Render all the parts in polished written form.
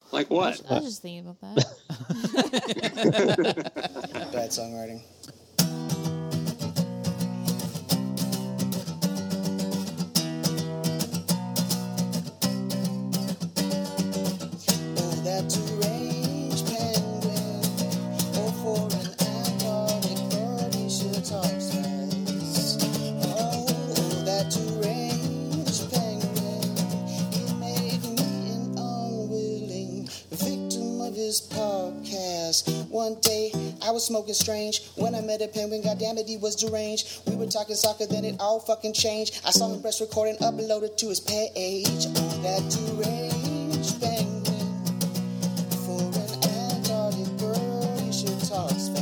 Like what? I was just thinking about that. Bad songwriting. Oh, that deranged penguin. Oh, for an Antarctic bird, he should talk fast. Oh, that deranged penguin. He made me an unwilling victim of his podcast. One day, I was smoking strange when I met a penguin. Goddamn it, he was deranged. We were talking soccer, then it all fucking changed. I saw him press record and uploaded to his page. Oh, that deranged penguin. For an Antarctic bird, he should talk fast.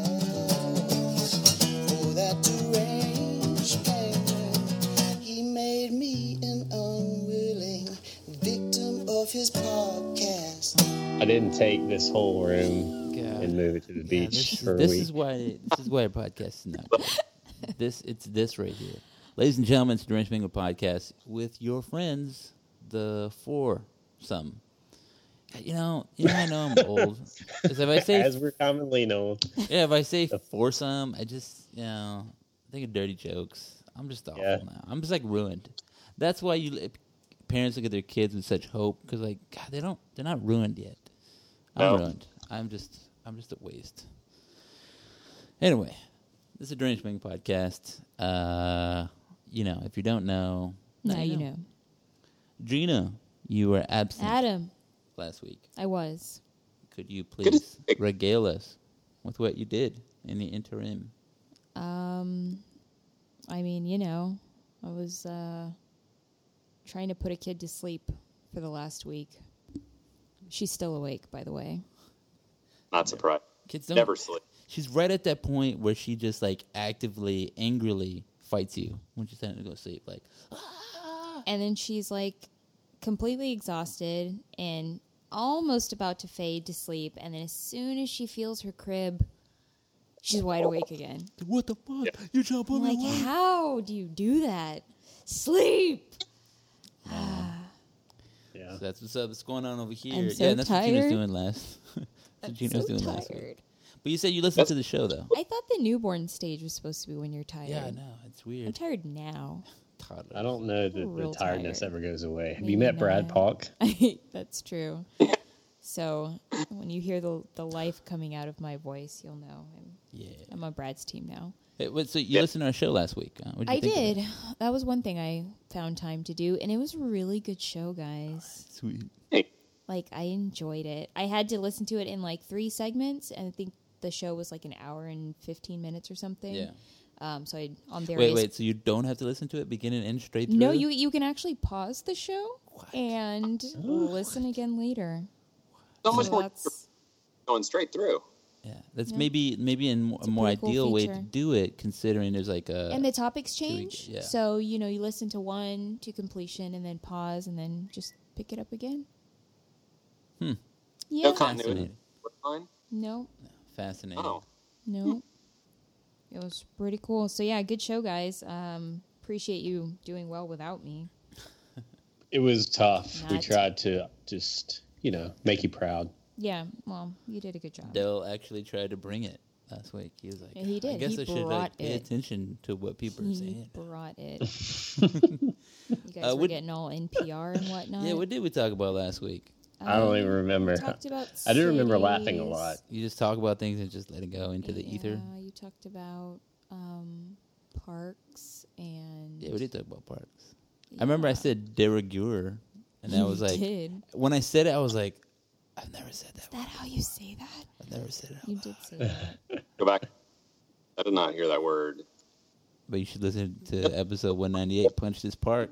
Oh, that deranged penguin. He made me an unwilling victim of his podcast. I didn't take this whole room and move it to the beach for a week. This is why our podcast is not good. It's this right here. Ladies and gentlemen, it's the Deranged Penguin Podcast with your friends, the foursome. I know I'm old. 'Cause if I say, as we're commonly known. Yeah, if I say foursome, I just, think of dirty jokes. I'm just awful now. I'm just like ruined. That's why parents look at their kids with such hope, because like, God, they're not ruined yet. I'm ruined. I'm just a waste. Anyway, this is a Deranged Penguin Podcast. If you don't know, now you know. Gina, you were absent Adam, last week. I was. Could you please regale us with what you did in the interim? I was trying to put a kid to sleep for the last week. She's still awake, by the way. Not surprised. Kids don't Never sleep. She's right at that point where she just like actively, angrily fights you when she's trying to go to sleep. Like, And then she's like completely exhausted and almost about to fade to sleep. And then as soon as she feels her crib, she's wide awake again. What the fuck? Yeah. You're trying to put me Like, away. how do you do that? Sleep! Yeah. So that's what's going on over here. I'm so yeah, and that's what Gina's tired. doing last. That's what Gina's so doing last week. tired. But you said you listened to the show though. I thought the newborn stage was supposed to be when you're tired. Yeah, I know. It's I'm weird. tired now. Toddler. I don't know that the Real tiredness tired. ever goes away. Have Maybe you met Brad not. Polk? That's true. So when you hear the life coming out of my voice, you'll know I'm on Brad's team now. So you listened to our show last week. What'd you I think of did. it? That was one thing I found time to do, and it was a really good show, guys. Sweet. Hey, Like, I enjoyed it. I had to listen to it in like 3 segments, and I think the show was like an hour and 15 minutes or something. Yeah. So I on various. Wait. So you don't have to listen to it beginning and end straight through? No, you can actually pause the show and listen again later. so much So more that's going straight through. Yeah, that's Yeah. maybe a more pretty cool ideal way to feature. do it, considering there's like a. and the topics change. yeah. So you listen to one to completion and then pause and then just pick it up again. Hmm. Yeah. No continuity. Fascinating. Fine. No. Fascinating. Oh, No. It was pretty cool. So yeah, good show, guys. Appreciate you doing well without me. It was tough. We Not- tried to just, make you proud. Yeah, well, you did a good job. Dell actually tried to bring it last week. He was like, Yeah, he I did. guess He I should brought pay it. attention to what people are He saying. brought it. You guys were what- getting all NPR and whatnot. Yeah, what did we talk about last week? I don't even remember. We talked about I do remember laughing a cities. lot. You just talk about things and just let it go into the ether. Yeah, you talked about parks and Yeah, we did talk about parks. I remember I said de rigueur, and I was like, did. when I said it, I was like, I've never said that. Is that how you say that? I've never said it. out You loud. did say that. go back. I did not hear that word. But you should listen to episode 198, Punch This Park.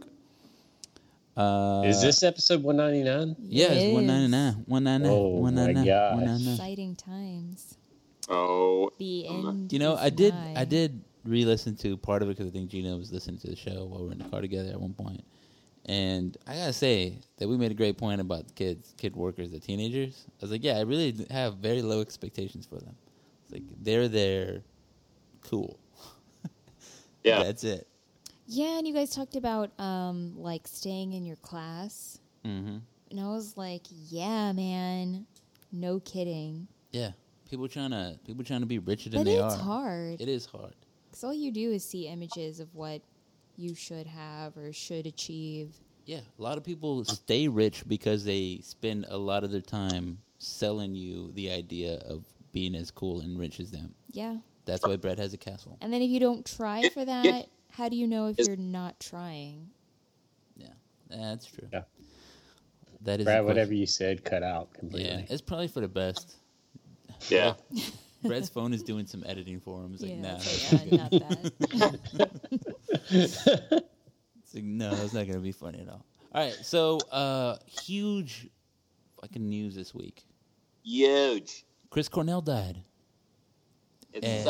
Is this episode 199? Yeah, It it's is. 199. 199. Oh, my 199. gosh. 199. Exciting times. Oh, The end. You know, is I nigh. did re-listen to part of it because I think Gina was listening to the show while we were in the car together at one point. And I gotta say that we made a great point about kid workers, the teenagers. I was like, yeah, I really have very low expectations for them. It's like they're there, cool. yeah. That's it. Yeah, and you guys talked about like staying in your class. Mm-hmm. And I was like, yeah, man. No kidding. Yeah. People trying to be richer But than they are. it's hard. It is hard. Because all you do is see images of what you should have or should achieve. Yeah, a lot of people stay rich because they spend a lot of their time selling you the idea of being as cool and rich as them. Yeah. That's why Brett has a castle. And then if you don't try for that, how do you know if you're not trying? Yeah, that's true. Yeah. That is Brad, whatever you said, cut out completely. Yeah, it's probably for the best. Yeah. Brett's phone is doing some editing for him. It's like, nah. It's like, not that. It's like, no, that's not going to be funny at all. All right, so huge fucking news this week. Huge. Chris Cornell died. It's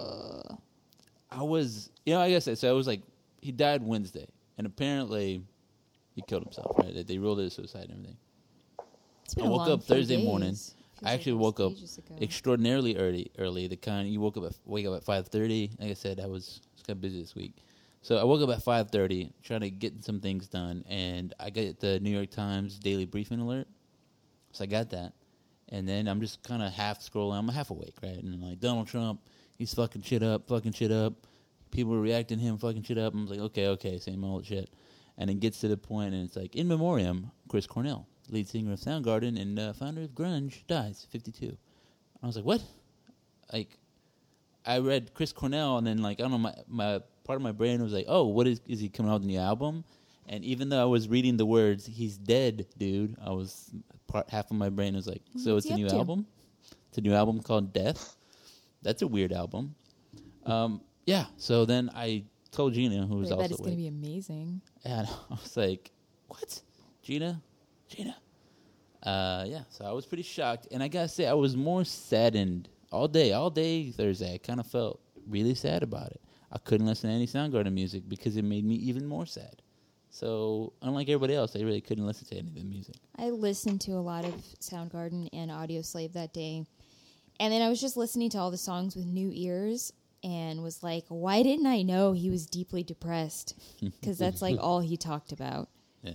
I was, like I said, so I was like, he died Wednesday, and apparently he killed himself, right? They ruled it a suicide and everything. It's been I a woke long up few Thursday days. morning. Feels I actually like it was woke up ages ago. extraordinarily early. The kind you wake up at 5:30. Like I said, I was kind of busy this week, so I woke up at 5:30, trying to get some things done, and I got the New York Times daily briefing alert. So I got that, and then I'm just kind of half scrolling. I'm half awake, right? And like Donald Trump, he's fucking shit up. People are reacting to him fucking shit up. I'm like, okay, same old shit. And it gets to the point, and it's like, in memoriam, Chris Cornell, lead singer of Soundgarden and founder of grunge, dies, 52. I was like, what? Like, I read Chris Cornell, and then, like, I don't know, my part of my brain was like, oh, what is he coming out with a new album? And even though I was reading the words, he's dead, dude, half of my brain was like, so What's it's a he new up to? album? It's a new album called Death? That's a weird album. Yeah, so then I told Gina, who was I also bet it's going to awake. be amazing. And I was like, what? Gina? Yeah, so I was pretty shocked. And I got to say, I was more saddened all day Thursday. I kind of felt really sad about it. I couldn't listen to any Soundgarden music because it made me even more sad. So, unlike everybody else, I really couldn't listen to any of the music. I listened to a lot of Soundgarden and Audioslave that day. And then I was just listening to all the songs with new ears and was like, why didn't I know he was deeply depressed? Because that's like all he talked about. Yeah.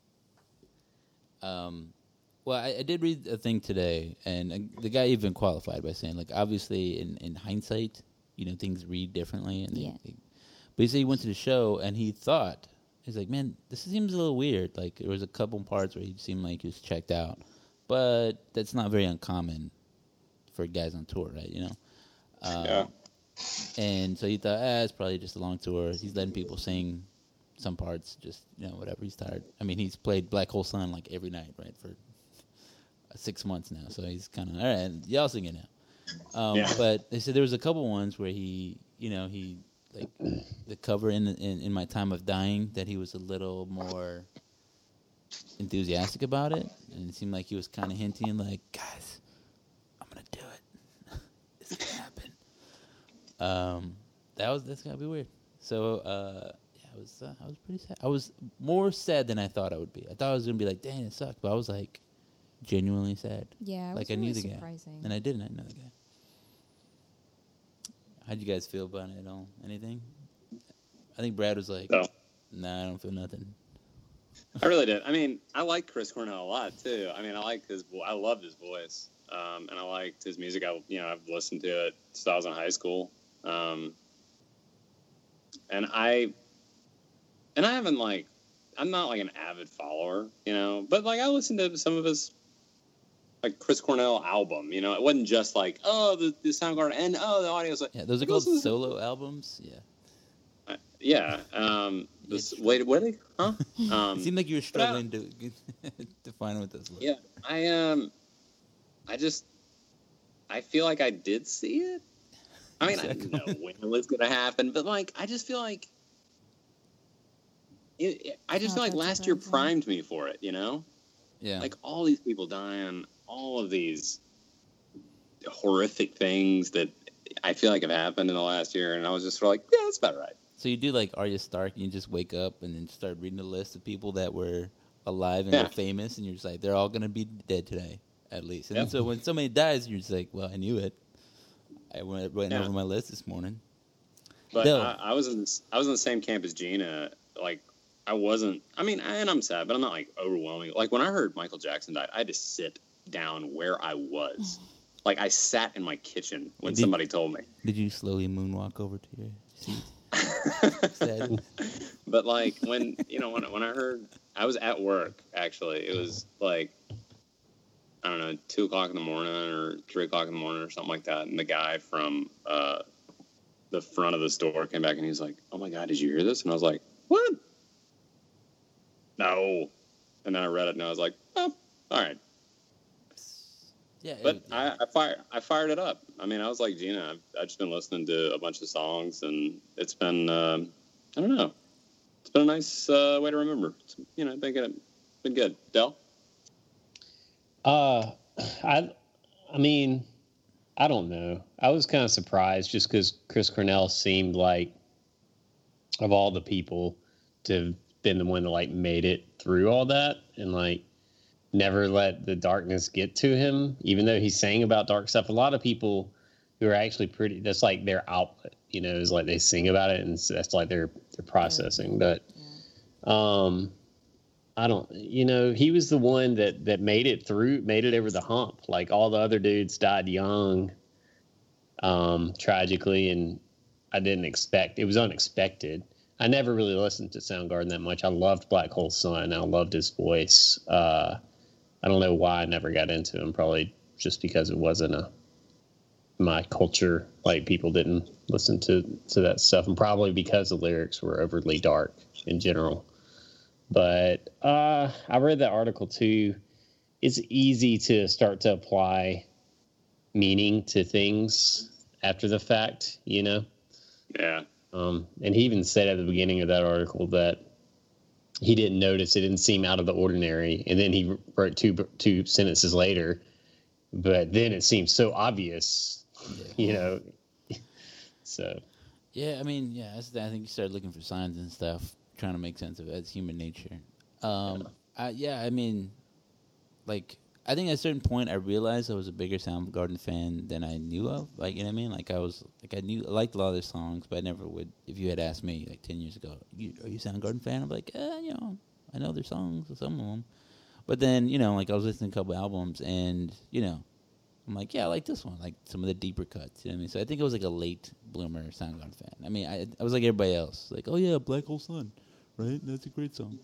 Well, I did read a thing today, and the guy even qualified by saying, like, obviously, in hindsight, things read differently. And Yeah. but he said he went to the show, and he's like, man, this seems a little weird. Like, there was a couple parts where he seemed like he was checked out. But that's not very uncommon for guys on tour, right, Yeah. And so he thought, it's probably just a long tour. He's letting people sing some parts, just, whatever. He's tired. I mean, he's played Black Hole Sun, like, every night, right, for 6 months now. So he's kind of, all right, y'all sing it now. But they said there was a couple ones where he like, the cover in My Time of Dying, that he was a little more enthusiastic about it. And it seemed like he was kind of hinting, like, guys, I'm going to do it. It's going to happen. That's gotta be weird. So I was pretty sad. I was more sad than I thought I would be. I thought I was gonna be like, dang, it sucked, but I was like genuinely sad. Yeah, it like was I knew really the surprising. guy, and I didn't. I know the guy. How'd you guys feel about it at all? Anything? I think Brad was like, No. Nah, I don't feel nothing. I really did. I mean, I like Chris Cornell a lot too. I mean, I loved his voice, and I liked his music. I've listened to it since I was in high school, and I haven't I'm not like an avid follower, but like I listened to some of his like Chris Cornell album. It wasn't just like the Soundgarden and the audio. Yeah, those are called solo albums. Yeah. Yeah. Wait, what are they? Huh? It seemed like you were struggling to find what those look. Yeah, I feel like I did see it. I mean, I didn't know when it was going to happen, but like, I just feel like last year primed me for it. Yeah. Like all these people dying, all of these horrific things that I feel like have happened in the last year, and I was just sort of like, yeah, that's about right. So you do like Arya Stark, and you just wake up and then start reading the list of people that were alive and were famous, and you're just like, they're all going to be dead today, at least. And then so when somebody dies, you're just like, well, I knew it. I went over my list this morning. But I was in the same camp as Gina. Like, I wasn't. I mean, and I'm sad, but I'm not like overwhelming. Like when I heard Michael Jackson died, I had to sit down where I was. Like I sat in my kitchen when somebody told me. Did you slowly moonwalk over to your seat? But like when when I heard, I was at work actually. It was like, I don't know, 2 o'clock in the morning or 3 o'clock in the morning or something like that. And the guy from the front of the store came back and he was like, "Oh my God, did you hear this?" And I was like, "What?" No. And then I read it and I was like, "Oh, all right." Yeah, but I fired it up. I mean, I was like Gina. I've just been listening to a bunch of songs, and it's been I don't know. It's been a nice way to remember. It's, been good. Del? I mean, I don't know. I was kind of surprised just because Chris Cornell seemed like, of all the people, to have been the one that like made it through all that and like never let the darkness get to him, even though he sang about dark stuff. A lot of people who are actually that's like their outlet, is like they sing about it and that's like their processing. But I don't, he was the one that made it over the hump. Like all the other dudes died young, tragically, and I didn't expect, it was unexpected. I never really listened to Soundgarden that much. I loved Black Hole Sun. I loved his voice. I don't know why I never got into him. Probably just because it wasn't my culture. Like people didn't listen to that stuff, and probably because the lyrics were overly dark in general. But I read that article too. It's easy to start to apply meaning to things after the fact, Yeah. And he even said at the beginning of that article that he didn't notice, it didn't seem out of the ordinary. And then he wrote two sentences later, but then it seems so obvious, So. Yeah, I mean, I think you started looking for signs and stuff, trying to make sense of it. It's human nature. I mean, like, I think at a certain point I realized I was a bigger Soundgarden fan than I knew of. Like, you know what I mean? Like, I liked a lot of their songs, but I never would, if you had asked me like 10 years ago, are you a Soundgarden fan? I'm like, I know their songs, some of them. But then, like I was listening to a couple albums and, I'm like, yeah, I like this one, like some of the deeper cuts. You know what I mean? So I think I was like a late bloomer Soundgarden fan. I mean, I was like everybody else. Like, oh yeah, Black Hole Sun, right? That's a great song.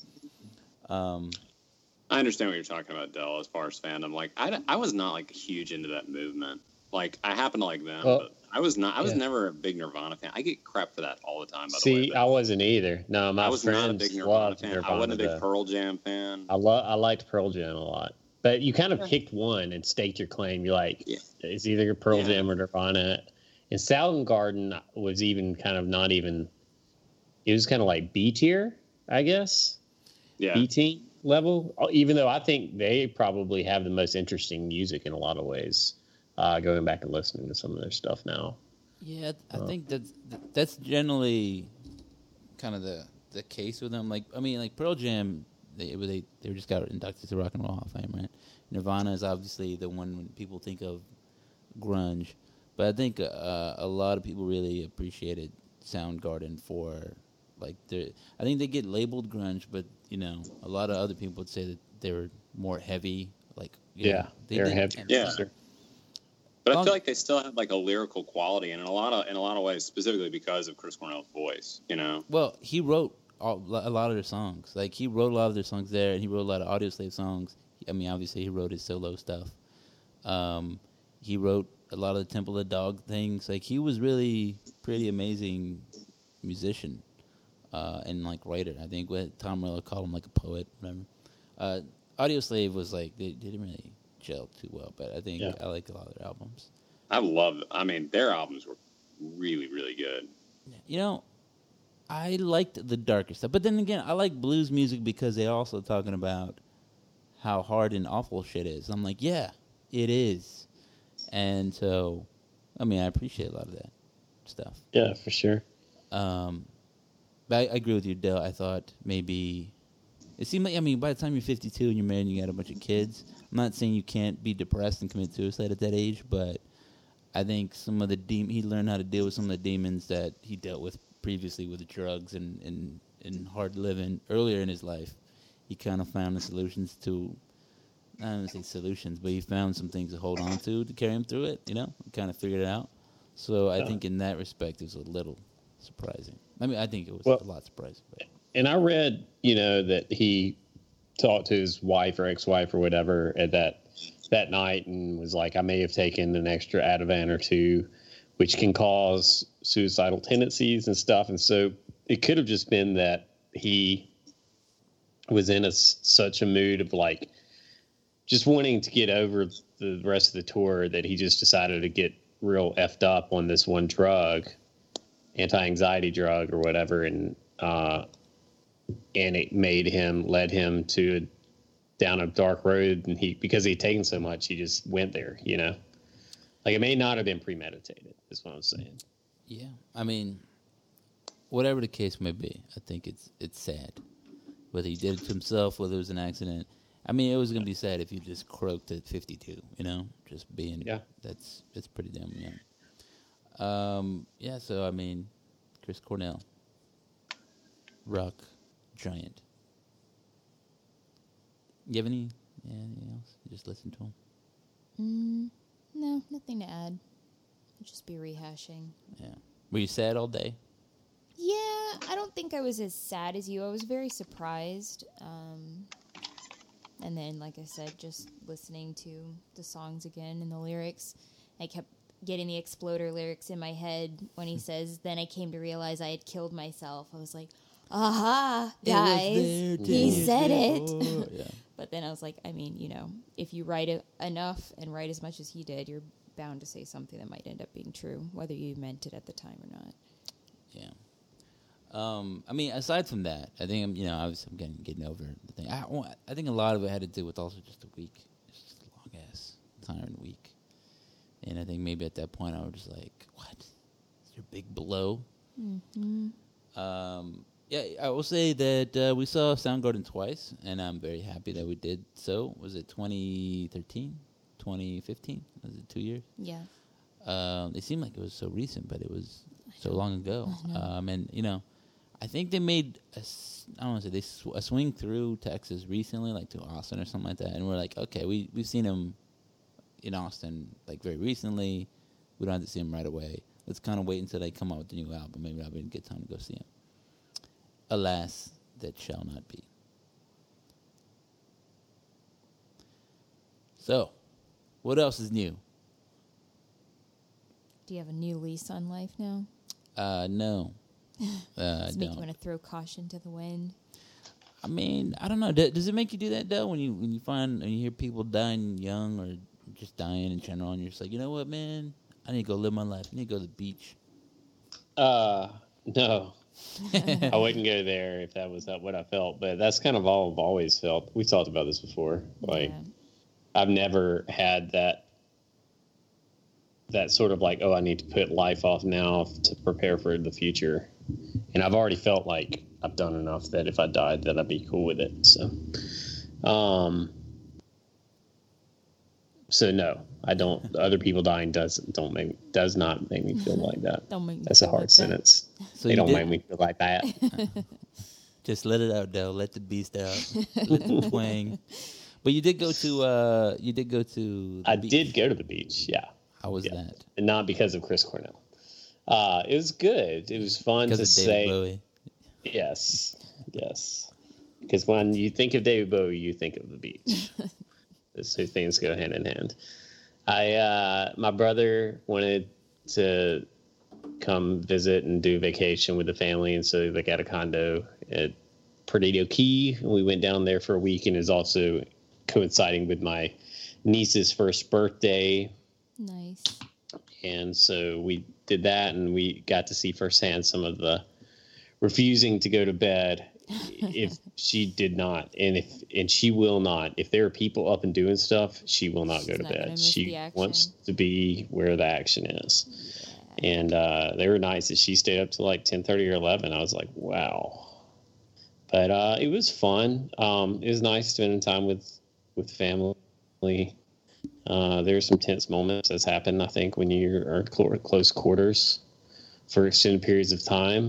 I understand what you're talking about, Del, as far as fandom. Like, I was not, like, huge into that movement. Like, I happen to like them, but I was never a big Nirvana fan. I get crap for that all the time, by the way. See, I wasn't either. No, my friends not a big Nirvana fan. I wasn't a big Pearl Jam fan. I liked Pearl Jam a lot. But you kind of picked one and staked your claim. You're like, it's either Pearl Jam or Nirvana. And Soundgarden was even kind of not even, it was kind of like B tier, I guess. Yeah. B team level, even though I think they probably have the most interesting music in a lot of ways, going back and listening to some of their stuff now. Yeah, I think that's generally kind of the case with them. Like, I mean, like Pearl Jam, they just got inducted to Rock and Roll Hall of Fame, right? Nirvana is obviously the one when people think of grunge, but I think a lot of people really appreciated Soundgarden for like I think they get labeled grunge, but a lot of other people would say that they were more heavy, like they're heavy. Yeah. But I feel like they still had like a lyrical quality, and in a lot of ways, specifically because of Chris Cornell's voice. Well, he wrote a lot of their songs. Like he wrote a lot of their songs there, and he wrote a lot of Audioslave songs. I mean, obviously he wrote his solo stuff. He wrote a lot of the Temple of Dog things. Like he was really pretty amazing musician and like writer. I think what Tom Morello called him like a poet, whatever. Audioslave was like they didn't really gel too well, but I think I like a lot of their albums. I mean, their albums were really, really good. I liked the darker stuff, but then again, I like blues music because they're also talking about how hard and awful shit is. I'm like, yeah, it is. And so, I mean, I appreciate a lot of that stuff. Yeah, for sure. But I agree with you, Dale. I thought maybe it seemed like, I mean, by the time you're 52 and you're married and you got a bunch of kids, I'm not saying you can't be depressed and commit suicide at that age, but I think some of the he learned how to deal with some of the demons that he dealt with previously with the drugs and and hard living earlier in his life, he kind of found the solutions to. I don't want to say solutions, but he found some things to hold on to carry him through it. Kind of figured it out. So I think in that respect, it was a little surprising. I mean, I think it was a lot surprising. But. And I read, that he talked to his wife or ex-wife or whatever at that night and was like, I may have taken an extra Ativan or two, which can cause suicidal tendencies and stuff. And so it could have just been that he was in such a mood of like just wanting to get over the rest of the tour that he just decided to get real effed up on this one drug, anti-anxiety drug or whatever. And it led him down a dark road. And because he'd taken so much, he just went there, Like, it may not have been premeditated, is what I'm saying. Yeah. I mean, whatever the case may be, I think it's sad. Whether he did it to himself, whether it was an accident. I mean, it was going to be sad if you just croaked at 52, Just being... Yeah. It's pretty damn young. So, I mean, Chris Cornell. Rock giant. You have anything else? You just listen to him? No, nothing to add. I'll just be rehashing. Yeah. Were you sad all day? Yeah, I don't think I was as sad as you. I was very surprised. And then, like I said, just listening to the songs again and the lyrics, I kept getting the Exploder lyrics in my head when he says, then I came to realize I had killed myself. I was like, aha, guys, he said it. Yeah. But then I was like, I mean, if you write enough and write as much as he did, you're bound to say something that might end up being true, whether you meant it at the time or not. Yeah. I mean, aside from that, I think I'm getting over the thing. I think a lot of it had to do with also just the week. It's just a long ass, tiring week, and I think maybe at that point I was just like, "What? Is your big blow?" Mm-hmm. Yeah, I will say that we saw Soundgarden twice, and I'm very happy that we did so. Was it 2013, 2015? Was it 2 years? Yeah. It seemed like it was so recent, but it was so long ago. And I think they made I don't want to say a swing through Texas recently, like to Austin or something like that. And we're like, okay, we've seen them in Austin like very recently. We don't have to see them right away. Let's kind of wait until they come out with the new album. Maybe that'll be a good time to go see them. Alas, that shall not be. So, what else is new? Do you have a new lease on life now? No. Does it make you want to throw caution to the wind? I mean, I don't know. Does it make you do that though? When you hear people dying young or just dying in general, and you're just like, you know what, man? I need to go live my life. I need to go to the beach. No. I wouldn't go there if that was what I felt, but that's kind of all I've always felt. We talked about this before. Like, yeah. I've never had that sort of like, oh, I need to put life off now to prepare for the future. And I've already felt like I've done enough that if I died, that I'd be cool with it. So no, I don't. Other people dying does not make me feel like that. That's a hard sentence. So they don't make me feel like that. Just let it out, though. Let the beast out. Let the twang. But you did go to. I did go to the beach. Yeah. How was that? And not because of Chris Cornell. It was good. It was fun to say. Bowie. Yes. Because when you think of David Bowie, you think of the beach. Those two things go hand in hand. My brother wanted to come visit and do vacation with the family, and so they got a condo at Perdido Key. And we went down there for a week, and it was also coinciding with my niece's first birthday. Nice. And so we did that, and we got to see firsthand some of the refusing to go to bed if she did not, and she will not. If there are people up and doing stuff, she will not go to bed. She wants to be where the action is. Yeah. And there were nights that she stayed up to like 10:30 or 11. I was like, wow. But it was fun. It was nice spending time with family. There's some tense moments that's happened, I think, when you are close quarters for extended periods of time.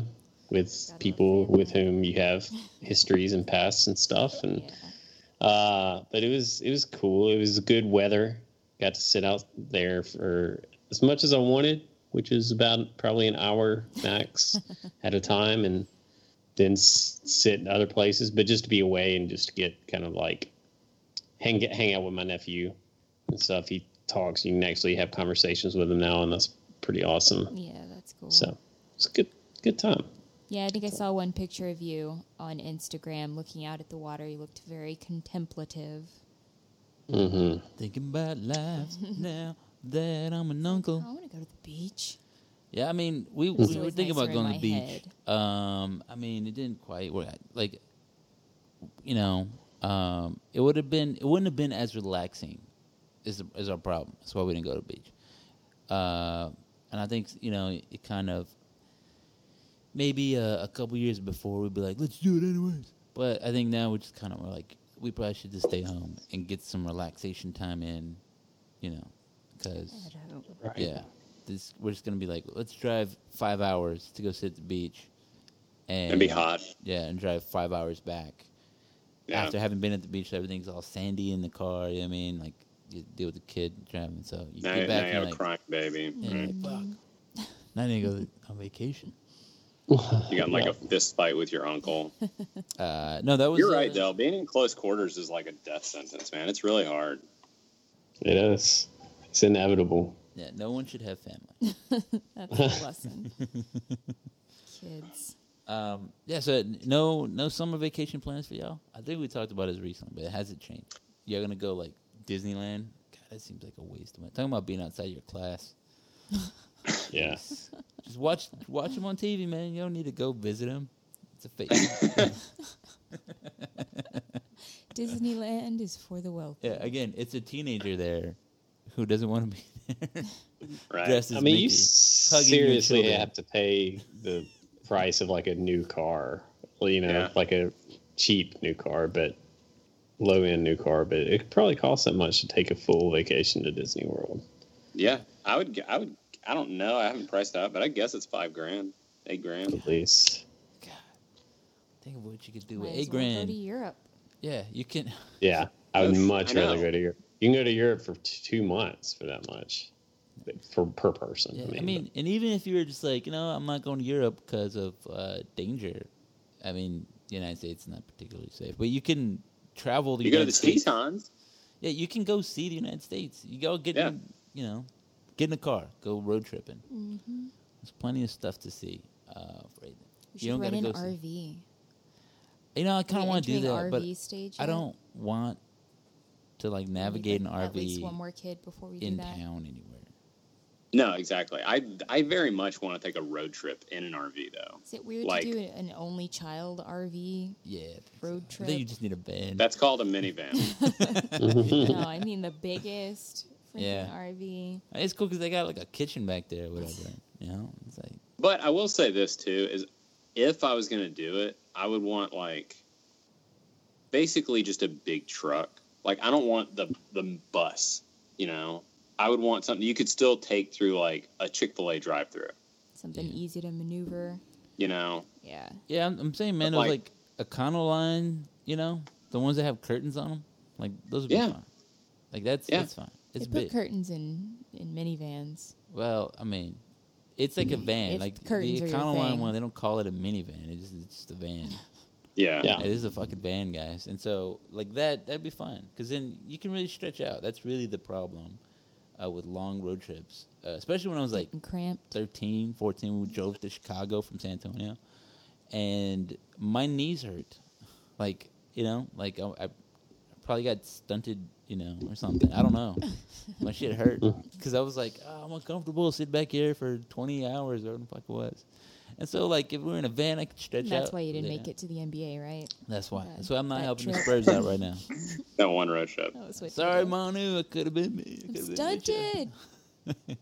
with Gotta people love family. with whom you have histories and pasts and stuff. And but it was cool. It was good weather. Got to sit out there for as much as I wanted, which is about probably an hour max at a time, and then sit in other places. But just to be away and just to get kind of like hang out with my nephew and stuff. He talks. You can actually have conversations with him now, and that's pretty awesome. Yeah, that's cool. So it's a good time. Yeah, I think I saw one picture of you on Instagram looking out at the water. You looked very contemplative. Mm-hmm. Thinking about life now that I'm an uncle. I want to go to the beach. Yeah, I mean, we It's were always thinking about nicer going in to the my beach. head. I mean, it didn't quite work. Like, you know, it wouldn't have been as relaxing. Is our problem? That's why we didn't go to the beach. And I think it kind of maybe a couple years before we'd be like, let's do it anyways. But I think now we're just kind of like, we probably should just stay home and get some relaxation time in, because Right. yeah, we're just gonna be like, let's drive 5 hours to go sit at the beach, And be hot. Yeah, and drive 5 hours back. Yeah. After having been at the beach, everything's all sandy in the car. You know what I mean? Like, you deal with the kid driving, so you Now, get now back you and have you're a crying baby. and you're like, fuck. Now I need to go on vacation. You got like a fist fight with your uncle. No, that was. You're right, though. Being in close quarters is like a death sentence, man. It's really hard. It is. It's inevitable. Yeah, no one should have family. That's a lesson. Kids. Yeah, so no summer vacation plans for y'all? I think we talked about this recently, but it hasn't changed. You're going to go, like, Disneyland? God, that seems like a waste of money. Talking about being outside your class. Yeah. Just watch them on TV, man. You don't need to go visit them. It's a fake. Disneyland is for the wealthy. Yeah, again, it's a teenager there who doesn't want to be there. Right. Dressed as I mean, you Mickey, hugging your seriously children. have to pay the price of like a new car. Well, Yeah. like a cheap new car, but low end new car. But it probably costs that much to take a full vacation to Disney World. Yeah, I would. I don't know. I haven't priced out, but I guess it's $5,000, $8,000. At least. God, think of what you could do Might with as $8 well go grand. to Europe. Yeah, you can. Yeah, I would Yes, much I rather know. go to Europe. You can go to Europe for 2 months for that much, per person. Yeah, I mean, and even if you were just like, I'm not going to Europe because of danger. I mean, the United States is not particularly safe, but you can travel to the You go to United the States. Tetons. Yeah, you can go see the United States. You go get Yeah. get in a car, go road tripping. Mm-hmm. There's plenty of stuff to see. We You should don't rent gotta an go see- RV. I kind of want to do that, but RV stage I yet? don't want to like navigate an At least RV one more kid before we do in that. town anywhere. No, exactly. I very much want to take a road trip in an RV, though. Is it weird Like- to do an only child RV Yeah, road I trip? think you just need a van. That's called a minivan. No, I mean the biggest freaking Yeah. RV. It's cool because they got like a kitchen back there or whatever. It's like But I will say this too: is if I was going to do it, I would want like basically just a big truck. Like I don't want the bus. I would want something you could still take through like a Chick-fil-A drive-through. Something Yeah. easy to maneuver. Yeah. Yeah. I'm saying, man, But, those like Econoline, the ones that have curtains on them, like those would be Yeah. fine. Like that's fine. It's They put big. curtains in minivans. Well, I mean, it's like a van. If Like curtains the are your Econoline thing. one, they don't call it a minivan. It's just a van. Yeah. Yeah. It is a fucking van, guys. And so, like that'd be fine because then you can really stretch out. That's really the problem with long road trips, especially when I was like And cramped. 13, 14, when we drove to Chicago from San Antonio, and my knees hurt. Like, I probably got stunted, or something. I don't know. My shit hurt because I was like, I'm uncomfortable. Sit back here for 20 hours or whatever the fuck it was. And so, like, if we were in a van, I could stretch out. That's why you didn't make it to the NBA, right? That's why. That- That's why I'm not that helping the trip. Spurs out right now. That one road trip. That was what you Sorry, did. Manu. It could have been me. It I'm coulda been you. stunted.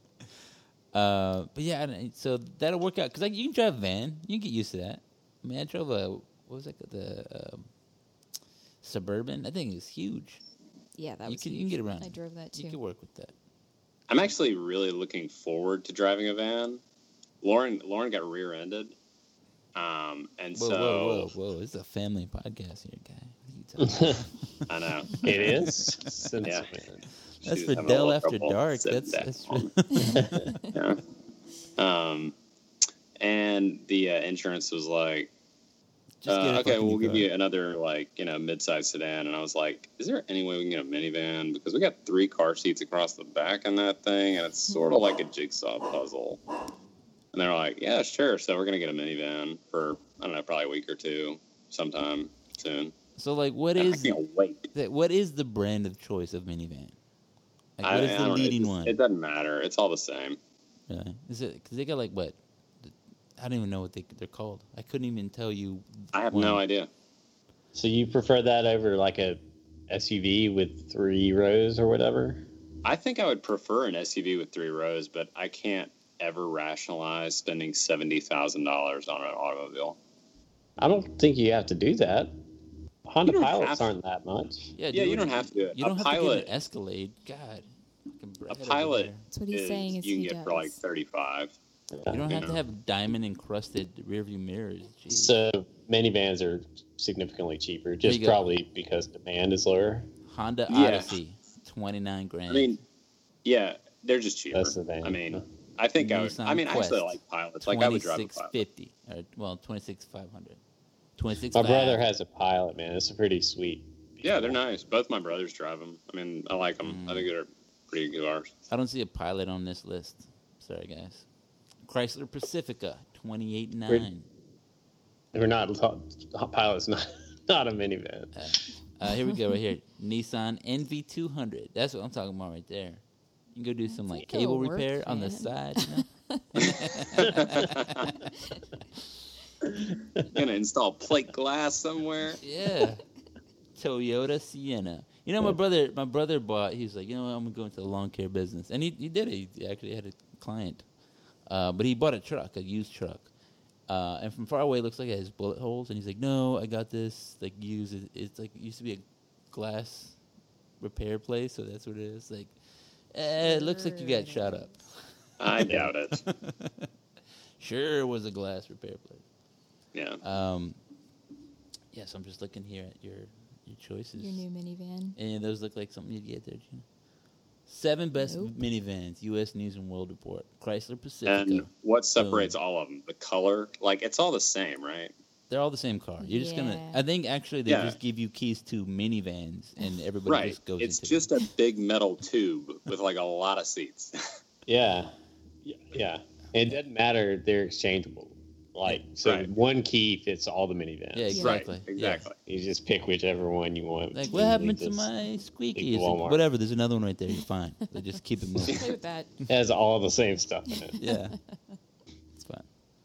But yeah, so that'll work out because you can drive a van. You can get used to that. I mean, I drove what was that? The Suburban. I think it was huge. Yeah, that You was can huge. get around. I drove that You too. can work with that. I'm actually really looking forward to driving a van. Lauren got rear-ended, And Whoa, so whoa, whoa, whoa! It's a family podcast here, guy. What are you talking about? I know It is. Yeah. That's She for was having a Dell little After trouble Dark. sitting That's down. Yeah. And the insurance was like, just get a okay, fucking we'll new give car. you another mid-sized sedan. And I was like, is there any way we can get a minivan? Because we got 3 car seats across the back on that thing, and it's sort of like a jigsaw puzzle. And they're like, yeah, sure. So we're gonna get a minivan for I don't know, probably a week or two, sometime soon. So, like, what And is I can't wait. what is the brand of choice of minivan? Like, what is I the don't know, leading it one? It doesn't matter. It's all the same. Really? Is it because they got like what? I don't even know what they're called. I couldn't even tell you. I have one. no idea. So you prefer that over like a SUV with 3 rows or whatever? I think I would prefer an SUV with 3 rows, but I can't ever rationalize spending $70,000 on an automobile. I don't think you have to do that. Honda You don't Pilots have to. aren't that much. Yeah, dude, you don't have to do it. You don't A have to Pilot- get an Escalade. God, fucking A bread over Pilot there. That's what he's is saying is you can he get for like does. 35. You don't have Yeah. to have diamond encrusted rearview mirrors. Jeez. So minivans are significantly cheaper, you just go. probably because demand is lower. Honda Yeah. Odyssey, 29 grand. I mean, yeah, they're just cheaper. That's the van. I mean, I think I would. Nissan I mean, I actually Quest, like Pilots. Like I would drive a Pilot. 2650 or well 26500. 26. My brother has a Pilot, man. It's a pretty sweet. Yeah, they're nice. Both my brothers drive them. I mean, I like them. I think they're pretty good cars. I don't see a Pilot on this list. Sorry, guys. Chrysler Pacifica, 28.9. We're not Pilot's not a minivan. Here we go, right here. Nissan NV200. That's what I'm talking about right there. You can go do some That's like like a cable work repair on the van. side. Gonna install plate glass somewhere. Yeah. Toyota Sienna. You know, my brother bought. He was like, I'm gonna go into the lawn care business, and he did it. He actually had a client, but he bought a truck, a used truck, and from far away it looks like it has bullet holes, and he's like, no, I got this like used. It's like it used to be a glass repair place, so that's what it is. Like, it looks like you got shot up. I doubt it. Sure, it was a glass repair place. Yeah. Yes, I'm just looking here at your choices. Your new minivan. And those look like something you'd get there, Gina. 7 best Nope. minivans, U.S. News and World Report. Chrysler Pacifica. And what separates all of them? The color. Like it's all the same, right? They're all the same car. You're just gonna. Yeah. I think actually they Yeah. just give you keys to minivans, and everybody Right. just goes. It's into just them. a big metal tube with like a lot of seats. Yeah. Yeah. It doesn't matter. They're exchangeable. Like, so Right. one key fits all the minivans. Yeah, exactly. Right. Exactly. You just pick whichever one you want. Like, You what happened to just- my squeaky? big It's like, Walmart. whatever. There's another one right there. You're fine. They just keep it moving. Play with that. It has all the same stuff in it. Yeah, it's fine.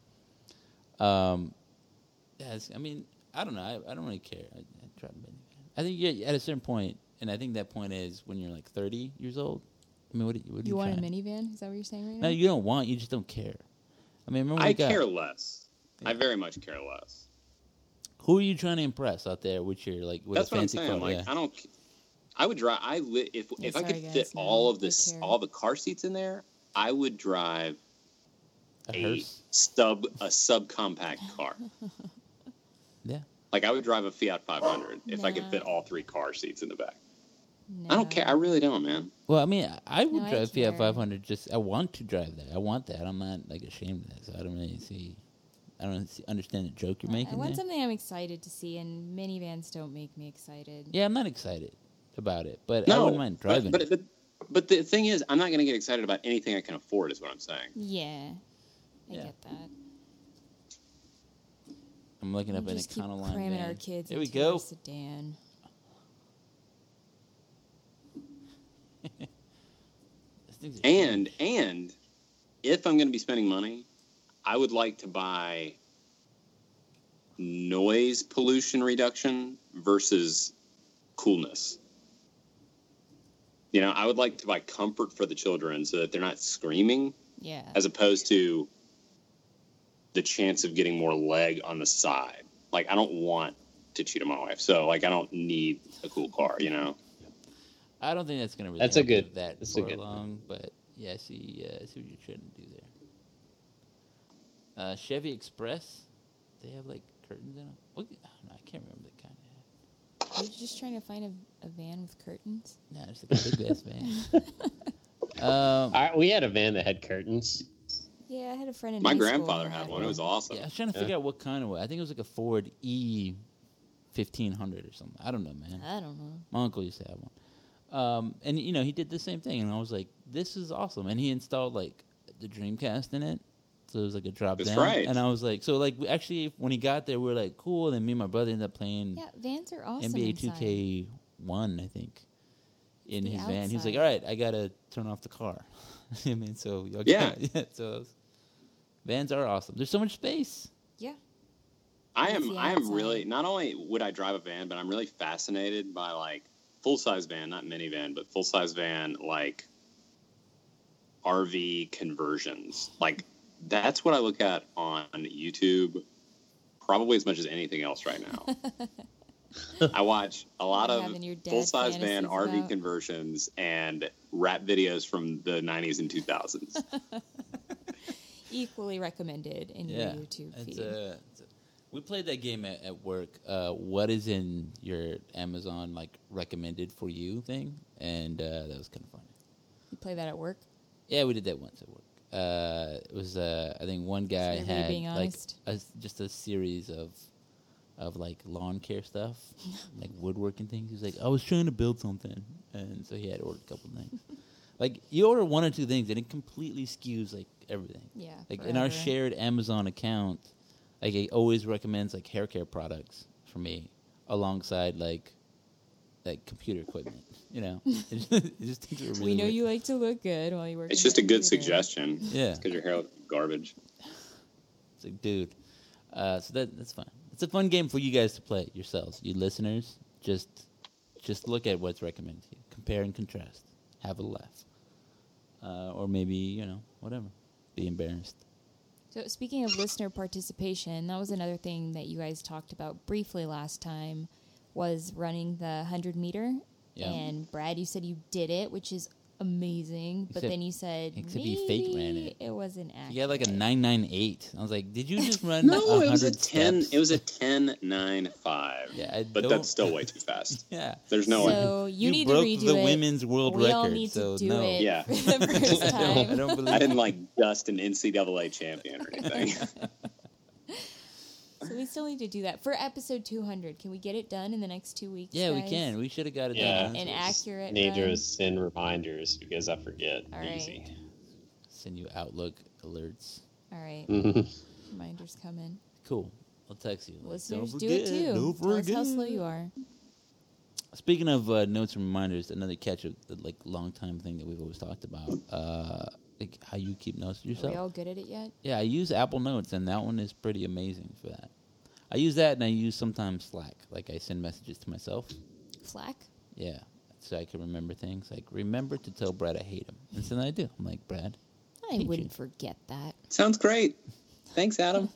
Yeah, I mean, I don't know. I don't really care. I try to. I think you're at a certain point, and I think that point is when you're like 30 years old. I mean, what do You want a trying- minivan? Is that what you're saying right now? No, you don't want. You just don't care. I mean, remember when I we got, care less. I very much care less. who are you trying to impress out there with your like with That's a what I'm fancy saying. car? Like Yeah. I don't. I would drive. If Yeah, I could sorry, fit guys, no, all of I this, care. all the car seats in there, I would drive A a hearse. subcompact car. Yeah. Like I would drive a Fiat 500 if I could Nah. fit all 3 car seats in the back. No. I don't care. I really don't, man. Well, I mean, I would No, I drive Fiat care. 500. Just I want to drive that. I want that. I'm not like ashamed of that. So I don't really see. I don't understand the joke you're I making want there. something I'm excited to see, and minivans don't make me excited. Yeah, I'm not excited about it, but I No, wouldn't mind driving. But the thing is, I'm not going to get excited about anything I can afford. Is what I'm saying. Yeah, I Yeah. get that. I'm looking up We an just keep Econoline cramming van. our kids Here we into go. a sedan. This thing's a And if I'm going to be spending money, I would like to buy noise pollution reduction versus coolness. You know, I would like to buy comfort for the children so that they're not screaming, Yeah. as opposed to the chance of getting more leg on the side. Like, I don't want to cheat on my wife, so like I don't need a cool car. You know. I don't think that's gonna really. That's a help good- with that that's a for good long, but yeah, I see what you're trying to do there. Chevy Express, they have like curtains in them? What, no, I can't remember the kind. Are you just trying to find a van with curtains? No, it's like a big ass van. We had a van that had curtains. Yeah, I had a friend in My high school grandfather who had one. It was awesome. Yeah, I was trying to figure out what kind of one. I think it was like a Ford E1500 or something. I don't know, man. I don't know. My uncle used to have one. And, you know, he did the same thing. And I was like, this is awesome. And he installed, like, the Dreamcast in it. So it was like a drop That's down. right. And I was like, so, like, actually, when he got there, we were like, cool. And then me and my brother ended up playing Yeah, vans are awesome. NBA inside. 2K1, I think, in The his van. He was like, outside. all right, I got to turn off the car. I mean, so, y'all Yeah. so vans are awesome. There's so much space. Yeah. I Easy am outside. really, not only would I drive a van, but I'm really fascinated by like full-size van, not minivan, but full-size van, like RV conversions. Like that's what I look at on YouTube probably as much as anything else right now. I watch a lot You're of having your dad full-size van fantasies RV about- conversions and rap videos from the 90s and 2000s. Equally recommended in your YouTube It's, feed. we played that game at work. What is in your Amazon like recommended for you thing, and that was kind of funny. You play that at work? Yeah, we did that once at work. It was I think one guy So you're had being like honest? just a series of like lawn care stuff, like woodworking things. He was like, I was trying to build something, and so he had ordered a couple things. Like you order one or two things, and it completely skews like everything. Yeah. Like in our forever. shared Amazon account, like it always recommends like hair care products for me, alongside like computer equipment. You know, it just thinks we're really We know weird. you like to look good while you work. It's in just a the good computer. suggestion. Yeah. Because your hair looks like garbage. It's like, dude. So that's fine. It's a fun game for you guys to play yourselves. You listeners, just look at what's recommended to you. Compare and contrast. Have a laugh. Or maybe, you know, whatever. Be embarrassed. So speaking of listener participation, that was another thing that you guys talked about briefly last time, was running the 100-meter. Yeah. And Brad, you said you did it, which is amazing. But Except- then you said except maybe you fake ran it. It wasn't accurate. You got like a 998. I was like, did you just run No, 100 it was a 10. steps? It was a 10.95. Yeah, but that's still way too fast. Yeah. There's no way. So you need broke to redo the it. women's world we record. all need so to do no. it Yeah. for the first I time. don't believe I didn't like dust an NCAA champion or anything. So we still need to do that for episode 200. Can we get it done in the next 2 weeks? Yeah, we guys? can. We should have got it Yeah. done. An accurate Need run? to send reminders because I forget All right. easy. Send you Outlook alerts. All right. Mhm. Reminders coming. Cool. I'll text you. Listeners, Don't do it forget, too. Don't Tell us how forget. slow you are. Speaking of notes and reminders, another catch of the like long time thing that we've always talked about. Like how you keep notes of Are we yourself. all good at it yet? Yeah, I use Apple Notes, and that one is pretty amazing for that. I use that, and I use sometimes Slack. Like I send messages to myself. Slack? Yeah, so I can remember things. Like remember to tell Brad I hate him, and so then I do. I'm like, Brad. I Hate wouldn't you. forget that. Sounds great. Thanks, Adam.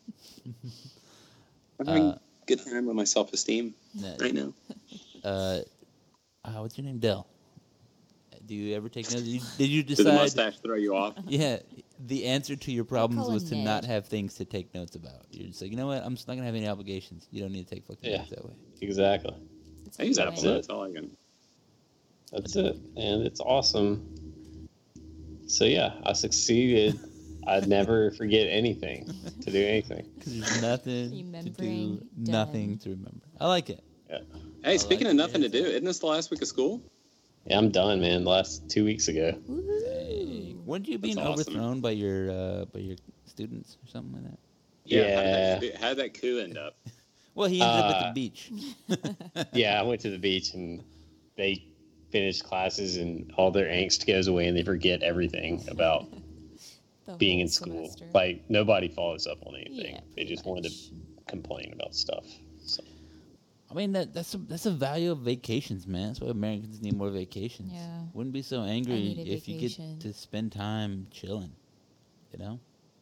I'm having a good time with my self-esteem Nah, right now. what's your name? Dell. Do you ever take notes? Did you Did the decide? mustache throw you off? Yeah, the answer to your problems call was him to Ned. not have things to take notes about. You're just like, you know what? I'm just not gonna have any obligations. You don't need to take fucking Yeah. notes that way. Exactly. It's I use good Apple way. Notes. All I can. That's it. And it's awesome. So yeah, I succeeded. I'd never forget anything to do anything. Because there's nothing to do, Remembering nothing done. to remember. I like it. Hey, speaking like of nothing to it. do, isn't this the last week of school? Yeah, I'm done, man. Last 2 weeks ago. Woohoo. Hey, weren't you being That's awesome. overthrown by your students or something like that? Yeah. How did that coup end up? Well, he ended up at the beach. Yeah, I went to the beach and they finish classes and all their angst goes away and they forget everything about The being whole in school. semester. Like nobody follows up on anything. Yeah, They pretty just wanted much. to complain about stuff. So I mean, that's a value of vacations, man. That's why Americans need more vacations. Yeah. Wouldn't be so angry need a if you vacation. get to spend time chilling, you know?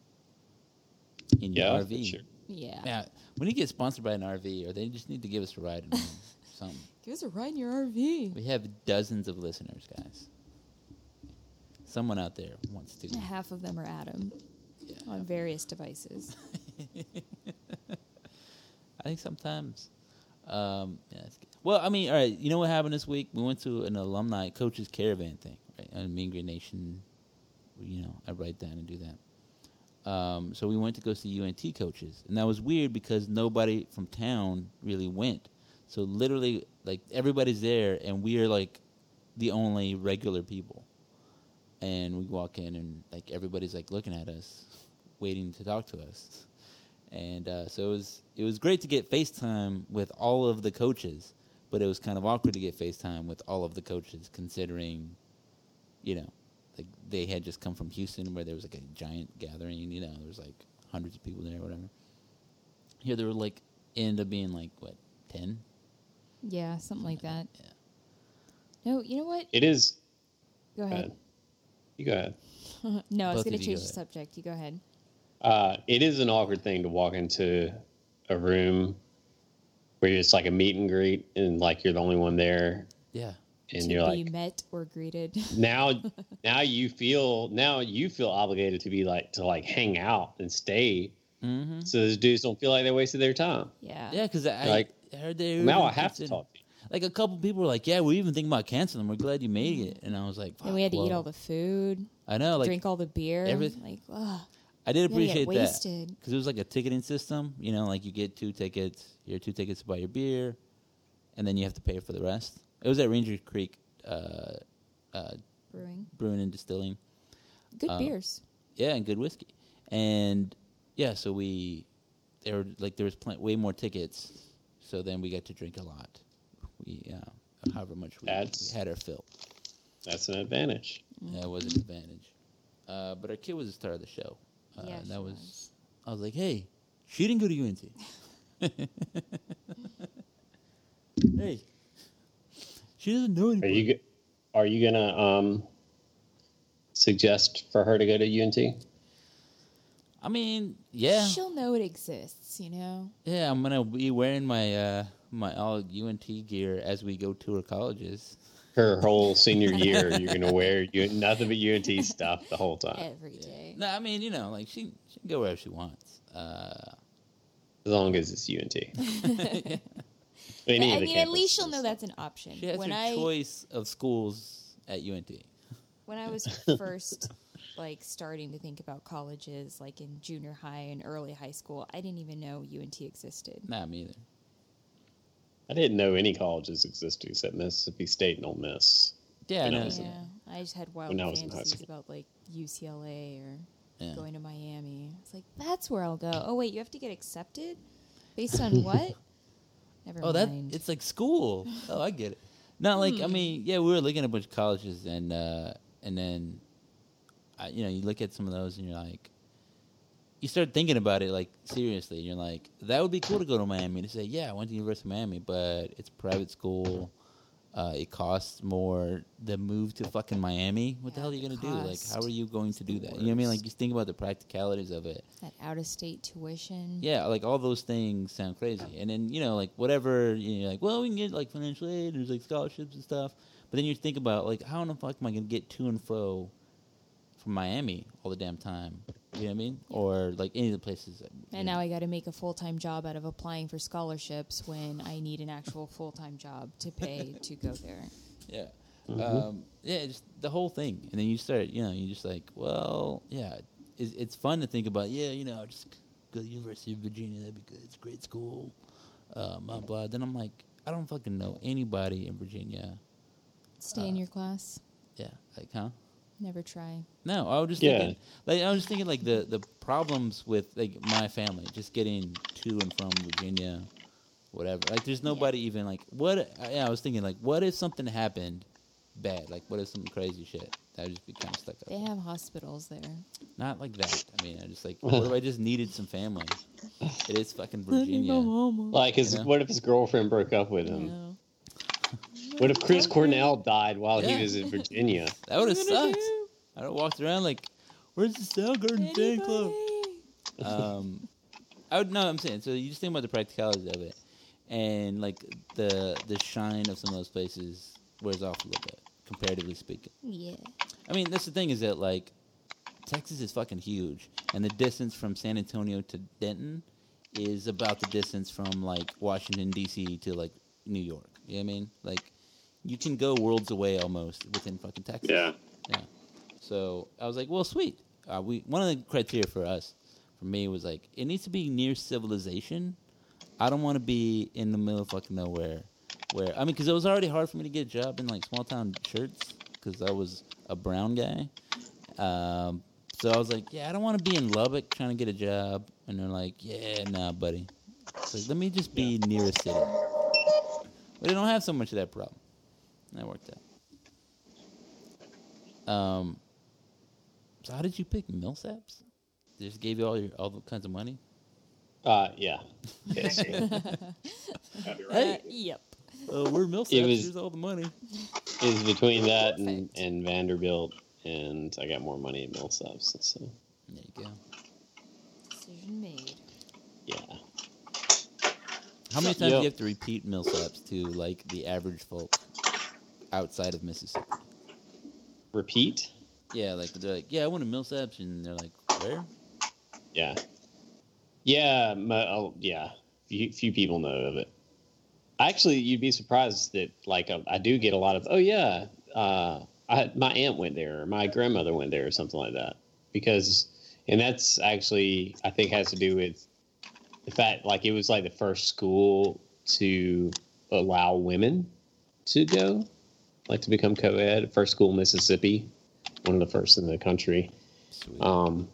In yeah, your for RV. sure. Yeah. Yeah, when you get sponsored by an RV, or they just need to give us a ride or something. Give us a ride in your RV. We have dozens of listeners, guys. Someone out there wants to. Half of them are Adam Yeah. on various devices. I think sometimes. Yeah, it's good. Well, I mean, all right. You know what happened this week? We went to an alumni coaches caravan thing, right? On Mean Green Nation. You know, I write down and do that. So we went to go see UNT coaches, and that was weird because nobody from town really went. So literally, like everybody's there, and we are like the only regular people. And we walk in, and like everybody's like looking at us, waiting to talk to us. And so it was great to get FaceTime with all of the coaches, but it was kind of awkward to get FaceTime with all of the coaches, considering, you know, like they had just come from Houston where there was like a giant gathering. You know, there was like hundreds of people there or whatever. Here there were like ended up being like what 10. Yeah, something like that. Yeah. No, you know what? It is. Go ahead. You go ahead. No, I was Both going of to you change go the subject. You go ahead. It is an awkward thing to walk into a room where it's like a meet and greet, and like you're the only one there, Yeah. and To you're be like, met or greeted. now you feel obligated to be like to like hang out and stay, Mm-hmm. so those dudes don't feel like they wasted their time. Yeah. Yeah, because I Like, heard they Now even I have to consider- talk to you. Like a couple people were like, "Yeah, we're even thinking about canceling. We're glad you made it." And I was like, And we had to "Fuck, eat well." all the food, I know, like drink all the beer. everything- Like, ugh. I did You're gonna get appreciate that wasted. because it was like a ticketing system. You know, like you get 2 tickets, your 2 tickets to buy your beer, and then you have to pay for the rest. It was at Ranger Creek Brewing. Brewing and Distilling. Good beers. Yeah, and good whiskey. And yeah, so there was way more tickets, so then we got to drink a lot. We however much we had our fill. That's an advantage. Yeah, it was an advantage. But our kid was the star of the show. Yeah, and she that was. I was like, hey, she didn't go to UNT. Hey, she doesn't know anybody. Are you gonna suggest for her to go to UNT? I mean, yeah, She'll know it exists, you know? yeah. I'm gonna be wearing my my all UNT gear as we go tour colleges. Her whole senior year, you're gonna wear nothing but UNT stuff the whole time, Every day. No, I mean, you know, like she can go wherever she wants. as long as it's UNT. But, I mean, at least she'll know that's an option. She has her choice of schools at UNT. When I was first starting to think about colleges, like in junior high and early high school, I didn't even know UNT existed. Nah, me either. I didn't know any colleges existed except Mississippi State and Ole Miss. Yeah, I When I know. was in- Yeah, I just had wild when I was in high fantasies school. about like UCLA or Yeah. going to Miami. It's like that's where I'll go. Oh wait, you have to get accepted based on what? Never Oh, that mind. it's like school. Oh, I get it. No, like I mean, yeah, we were looking at a bunch of colleges, and then, you look at some of those, and you're like, you start thinking about it like seriously. And you're like, that would be cool to go to Miami. To say, yeah, I went to University of Miami, but it's a private school. It costs more. The move to fucking Miami. What the Yeah, hell are you the gonna do? Like, cost how are you going to do that? the You know what I mean? worst. Like, just think about the practicalities of it. that out of state tuition. Yeah, like all those things sound crazy. And then, like whatever, you're like, well, we can get like financial aid, there's like scholarships and stuff. But then you think about like, how in the fuck am I going to get to and fro from Miami all the damn time? You know what I mean? Or like any of the places. And now I got to make a full-time job out of applying for scholarships when I need an actual full-time job to pay to go there. Yeah. Yeah, just the whole thing. And then you start, you're just like, well, yeah, it's fun to think about, just go to the University of Virginia, that'd be good. It's a great school. Blah, blah. Then I'm like, I don't fucking know anybody in Virginia. Stay in your class. Yeah, like, huh? Never try. No, I was just thinking, like the problems with like my family, just getting to and from Virginia, whatever. Like, there's nobody even like what. Yeah, I was thinking like, what if something happened bad? Like, what if some crazy shit? I'd just be kind of stuck up. They have hospitals there. Not like that. I mean, I just like, what if I just needed some family? It is fucking Virginia. Like, what if his girlfriend broke up with him? No. What if Chris Cornell died while Yeah. he was in Virginia? That would have sucked. I'd have walked around like, where's the Soundgarden fan club? I'm saying, so you just think about the practicalities of it, and like the shine of some of those places wears off a little bit, comparatively speaking. Yeah. I mean, that's the thing is that like Texas is fucking huge, and the distance from San Antonio to Denton is about the distance from like Washington D.C. to like New York. You know what I mean? Like you can go worlds away almost within fucking Texas. Yeah. Yeah. So I was like, well, sweet. One of the criteria for me was like, it needs to be near civilization. I don't want to be in the middle of fucking nowhere. Because it was already hard for me to get a job in like small town shirts because I was a brown guy. So I was like, yeah, I don't want to be in Lubbock trying to get a job. And they're like, yeah, nah, buddy. It's like, let me just be near a city. But they don't have so much of that problem. That worked out. So how did you pick Millsaps? They just gave you all the kinds of money? Yeah. Yes. Yep. We're Millsaps. Here's all the money. It was between that Perfect. and Vanderbilt, and I got more money at Millsaps. So There you go. Decision made. yeah. How many times do you have to repeat Millsaps to like the average folk outside of Mississippi? Repeat. Yeah, like they're like, yeah, I went to Millsaps, and they're like, where? Yeah. Yeah. Few people know of it. Actually, you'd be surprised that like I do get a lot of, my aunt went there, or my grandmother went there, or something like that. And that's actually, I think, has to do with the fact, like, it was like the first school to allow women to go, like to become co-ed. First school in Mississippi, one of the first in the country. Sweet.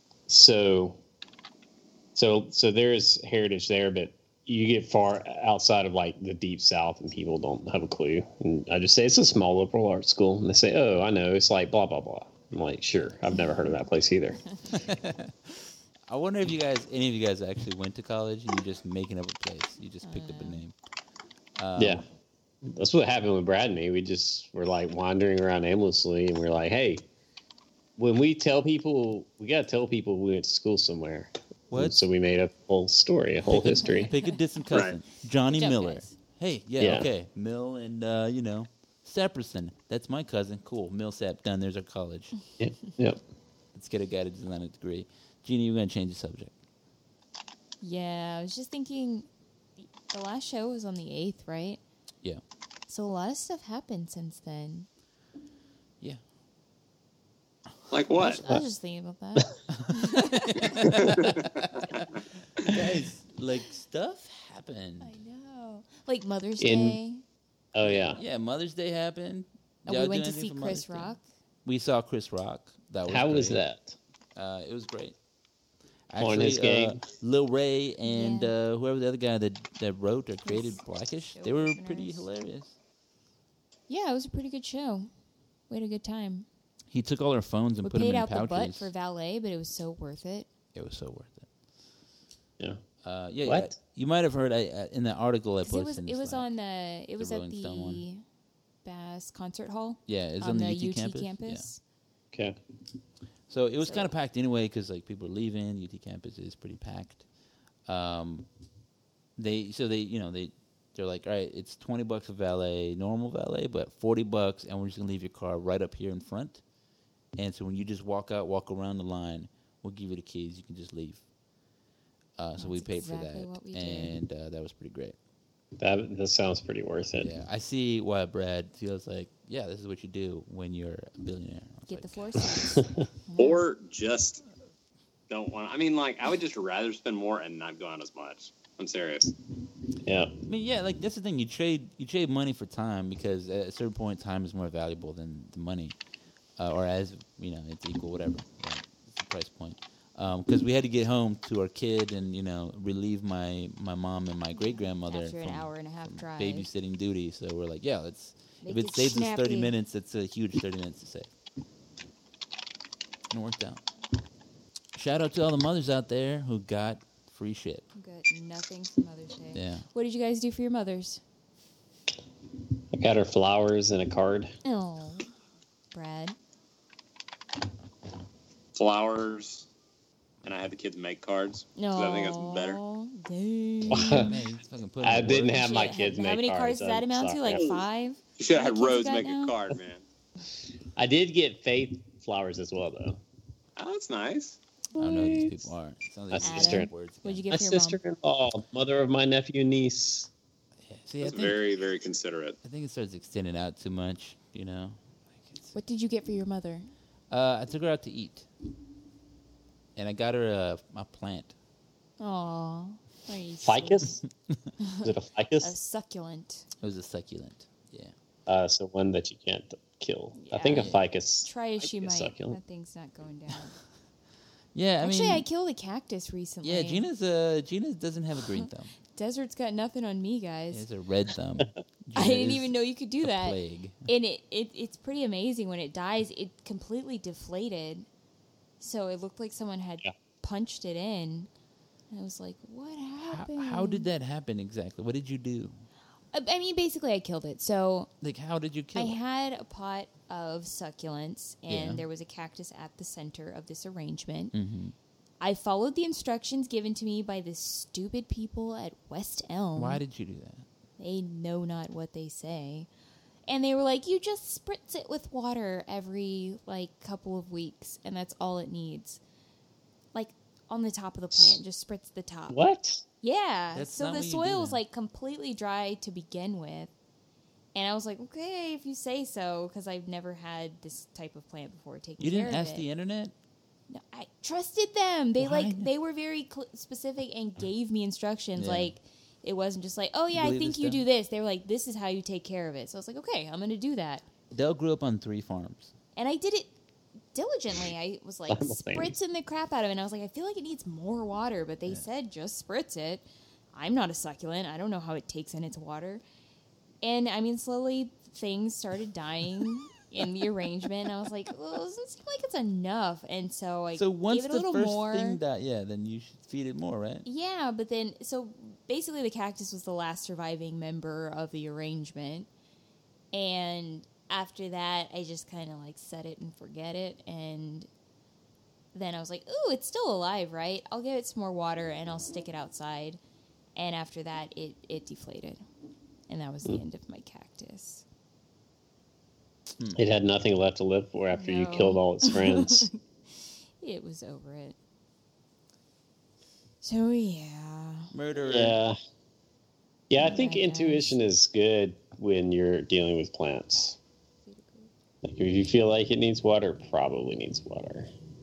So there's heritage there, but you get far outside of like the deep South and people don't have a clue. And I just say it's a small liberal arts school, and they say, "Oh, I know, it's like blah blah blah." I'm like, "Sure, I've never heard of that place either." I wonder if any of you guys actually went to college and you're just making up a place. You just picked up a name. Yeah, that's what happened with Brad and me. We just were like wandering around aimlessly, and we're like, "Hey, when we tell people, we gotta tell people we went to school somewhere." What? And so we made a whole story, a whole history. Pick a distant cousin. Johnny Good job, Miller. guys. Hey, Yeah. okay. Mill and, Saperson. That's my cousin. Cool. Millsap done. There's our college. Yep. Let's get a guy to design a degree. Jeannie, you're going to change the subject. Yeah, I was just thinking, the last show was on the 8th, right? Yeah. So a lot of stuff happened since then. Yeah. Like what? I was just thinking about that. Guys, like, stuff happened. I know. Like Mother's In- Day. Oh yeah. Yeah, Mother's Day happened. And Y'all we went do to anything see for Chris Mother's Day? Rock. We saw Chris Rock. That was How was great. that? It was great. Hornets Gang? Lil Ray and Yeah. whoever the other guy that wrote or created Yes. Blackish, Show they were listeners. pretty hilarious. Yeah, it was a pretty good show. We had a good time. He took all our phones and We put them paid in out the butt pouches. for valet, but it was so worth it. It was so worth it. Yeah. Yeah. What? You might have heard in the article I 'Cause posted. it was Slack. on the it was at Rolling Stone the one. Bass Concert Hall Yeah, it's on on the the UT UT campus. Okay. So it was So- kind of packed anyway because like people were leaving. UT campus is pretty packed. They're like, all right, it's $20 for valet, normal valet, but $40, and we're just gonna leave your car right up here in front. And so when you just walk around the line, we'll give you the keys. You can just leave. So we That's paid for exactly that, what we did. and that was pretty great. That sounds pretty worth it. Yeah, I see why Brad feels like, yeah, this is what you do when you're a billionaire. I was Get the like, forces. Or just don't want. I mean, like, I would just rather spend more and not go out as much. I'm serious. Yeah. I mean, yeah, like that's the thing. You trade money for time because at a certain point, time is more valuable than the money, or as it's equal, whatever. Right? It's the price point. Because we had to get home to our kid and relieve my mom and my great grandmother After an from hour and a half drive. babysitting duty. So we're like, yeah, let's. Make If it it saves us 30 snappy. minutes, that's a huge 30 minutes to save. And it worked out. Shout out to all the mothers out there who got free shit. Got nothing for Mother's Day. Yeah. What did you guys do for your mothers? I got her flowers and a card. Oh, Brad. Flowers, and I had the kids make cards. No. 'cause I think that's better. Dang. Man, he's fucking putting I in didn't work. have my Shit, kids how make many cards does that I'm amount to? sorry. Like 5? You should How have many had kids Rose you got make now? a card, man. I did get Faith flowers as well, though. Oh, that's nice. I don't know who these people are. It sounds like My bad sister. words What'd you again. get My for your mom? sister-in-law, mother of my nephew and niece. Yeah. See, I That's think, very, very considerate. I think it starts extending out too much, you know? Like it's, What did you get for your mother? I took her out to eat. And I got her a plant. Aw. Ficus? Is it a A ficus? succulent. It was a succulent. Yeah. So one that you can't kill. I Yeah. think a ficus. Try as she might might, be a succulent. that thing's not going down. Yeah, Actually, mean, I killed a cactus recently. yeah, Gina doesn't have a green thumb. Desert's got nothing on me, guys. It's a red thumb. I Gina didn't is even know you could do a that. plague. And it's pretty amazing when it dies. It completely deflated, so it looked like someone had Yeah. punched it in. And I was like, "What happened?" How did that happen exactly? What did you do? I mean, basically, I killed it. So Like, how did you kill I it? had a pot of succulents, and Yeah. there was a cactus at the center of this arrangement. Mm-hmm. I followed the instructions given to me by the stupid people at West Elm. Why did you do that? They know not what they say. And they were like, you just spritz it with water every, couple of weeks, and that's all it needs. Like, on the top of the plant, just spritz the top. What? Yeah. That's so not the what you soil do was, then. completely dry to begin with. And I was like, okay, if you say so, because I've never had this type of plant before taking You care didn't of ask it. the internet? No, I trusted them. They Why? they were very specific and gave me instructions. Yeah. Like, it wasn't just like, oh yeah, I believe think this you stuff? do this. They were like, this is how you take care of it. So I was like, okay, I'm going to do that. Dell grew up on 3 farms. And I did it diligently. I was like Simultaneous. spritzing the crap out of it. And I was like, I feel like it needs more water, but they said just spritz it. I'm not a succulent. I don't know how it takes in its water. And I mean, slowly things started dying in the arrangement. And I was like, well, it doesn't seem like it's enough. And so I So once gave it a the little first more. thing died, then you should feed it more, right? Yeah, but then, so basically the cactus was the last surviving member of the arrangement. And after that, I just kind of set it and forget it. And then I was like, ooh, it's still alive, right? I'll give it some more water and I'll stick it outside. And after that, it deflated. And that was the end of my cactus. It had nothing left to live for after you No. killed all its friends. It was over it. So, yeah. Murderer. Yeah. Yeah, I think Yeah, intuition is good when you're dealing with plants. Like if you feel like it needs water, it probably needs water.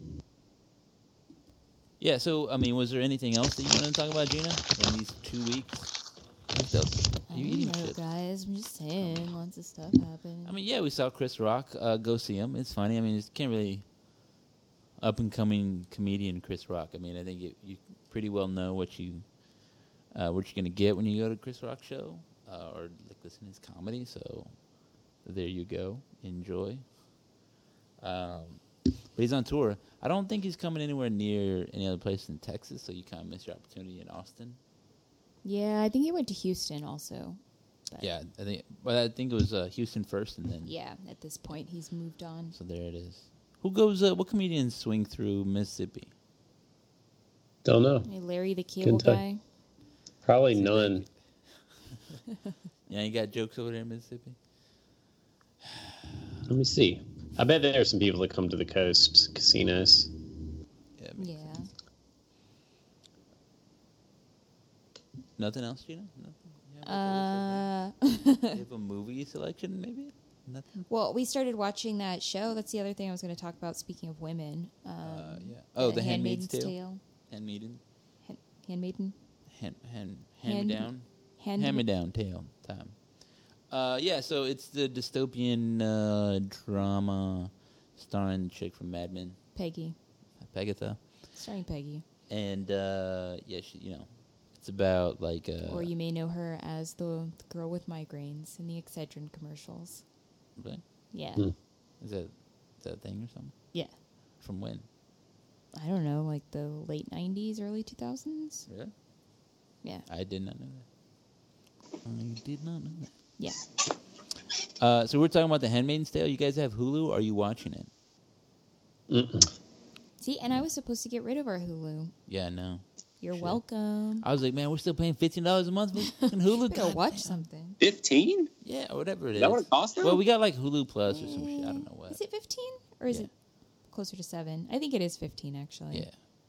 Yeah, so, I mean, was there anything else that you wanted to talk about, Gina, in these 2 weeks? What else? I You don't eating know, shit. guys. I'm just saying. Lots of stuff happened. I mean, yeah, we saw Chris Rock. Go see him. It's funny. I mean, you can't really up-and-coming comedian Chris Rock. I mean, I think you pretty well know what you're going to get when you go to Chris Rock show or listen to his comedy. So there you go. Enjoy. But he's on tour. I don't think he's coming anywhere near any other place in Texas, so you kind of miss your opportunity in Austin. Yeah, I think he went to Houston also. But Yeah, I think it was Houston first, and then Yeah, at this point, he's moved on. so there it is. Who goes? What comedians swing through Mississippi? Don't know. Hey, Larry the Cable Couldn't tell. Guy. Probably none. Yeah, you got jokes over there in Mississippi. Let me see. I bet there are some people that come to the coast casinos. Yeah. makes Yeah. sense. Nothing else, Gina? Nothing? You have a movie selection, maybe? Nothing. Well, we started watching that show. That's the other thing I was going to talk about. Speaking of women, Yeah. Oh, The Handmaid's Tale. Handmaiden. Hand me Hand- down. Hand- Hand me down. Tale time. Yeah. So it's the dystopian drama starring the chick from Mad Men, Peggy, Pegatha, starring Peggy, and yeah, she, it's about like or you may know her as the girl with migraines in the Excedrin commercials. Really? Yeah, Hmm. Is that a thing or something? yeah. From when? I don't know, like the late '90s, early 2000s. Really? Yeah, I did not know that. I did not know that. yeah. So we're talking about The Handmaid's Tale. You guys have Hulu. Are you watching it? Mm-mm. See, and I was supposed to get rid of our Hulu. Yeah, no. You're Sure. welcome. I was like, man, we're still paying $15 a month for fucking Hulu. Better God watch damn. something. 15? Yeah, or whatever it Is is. that what it costs now? Well, we got like Hulu Plus or some shit. I don't know what. Is it 15 or is Yeah. it closer to 7? I think it is 15 actually. Yeah.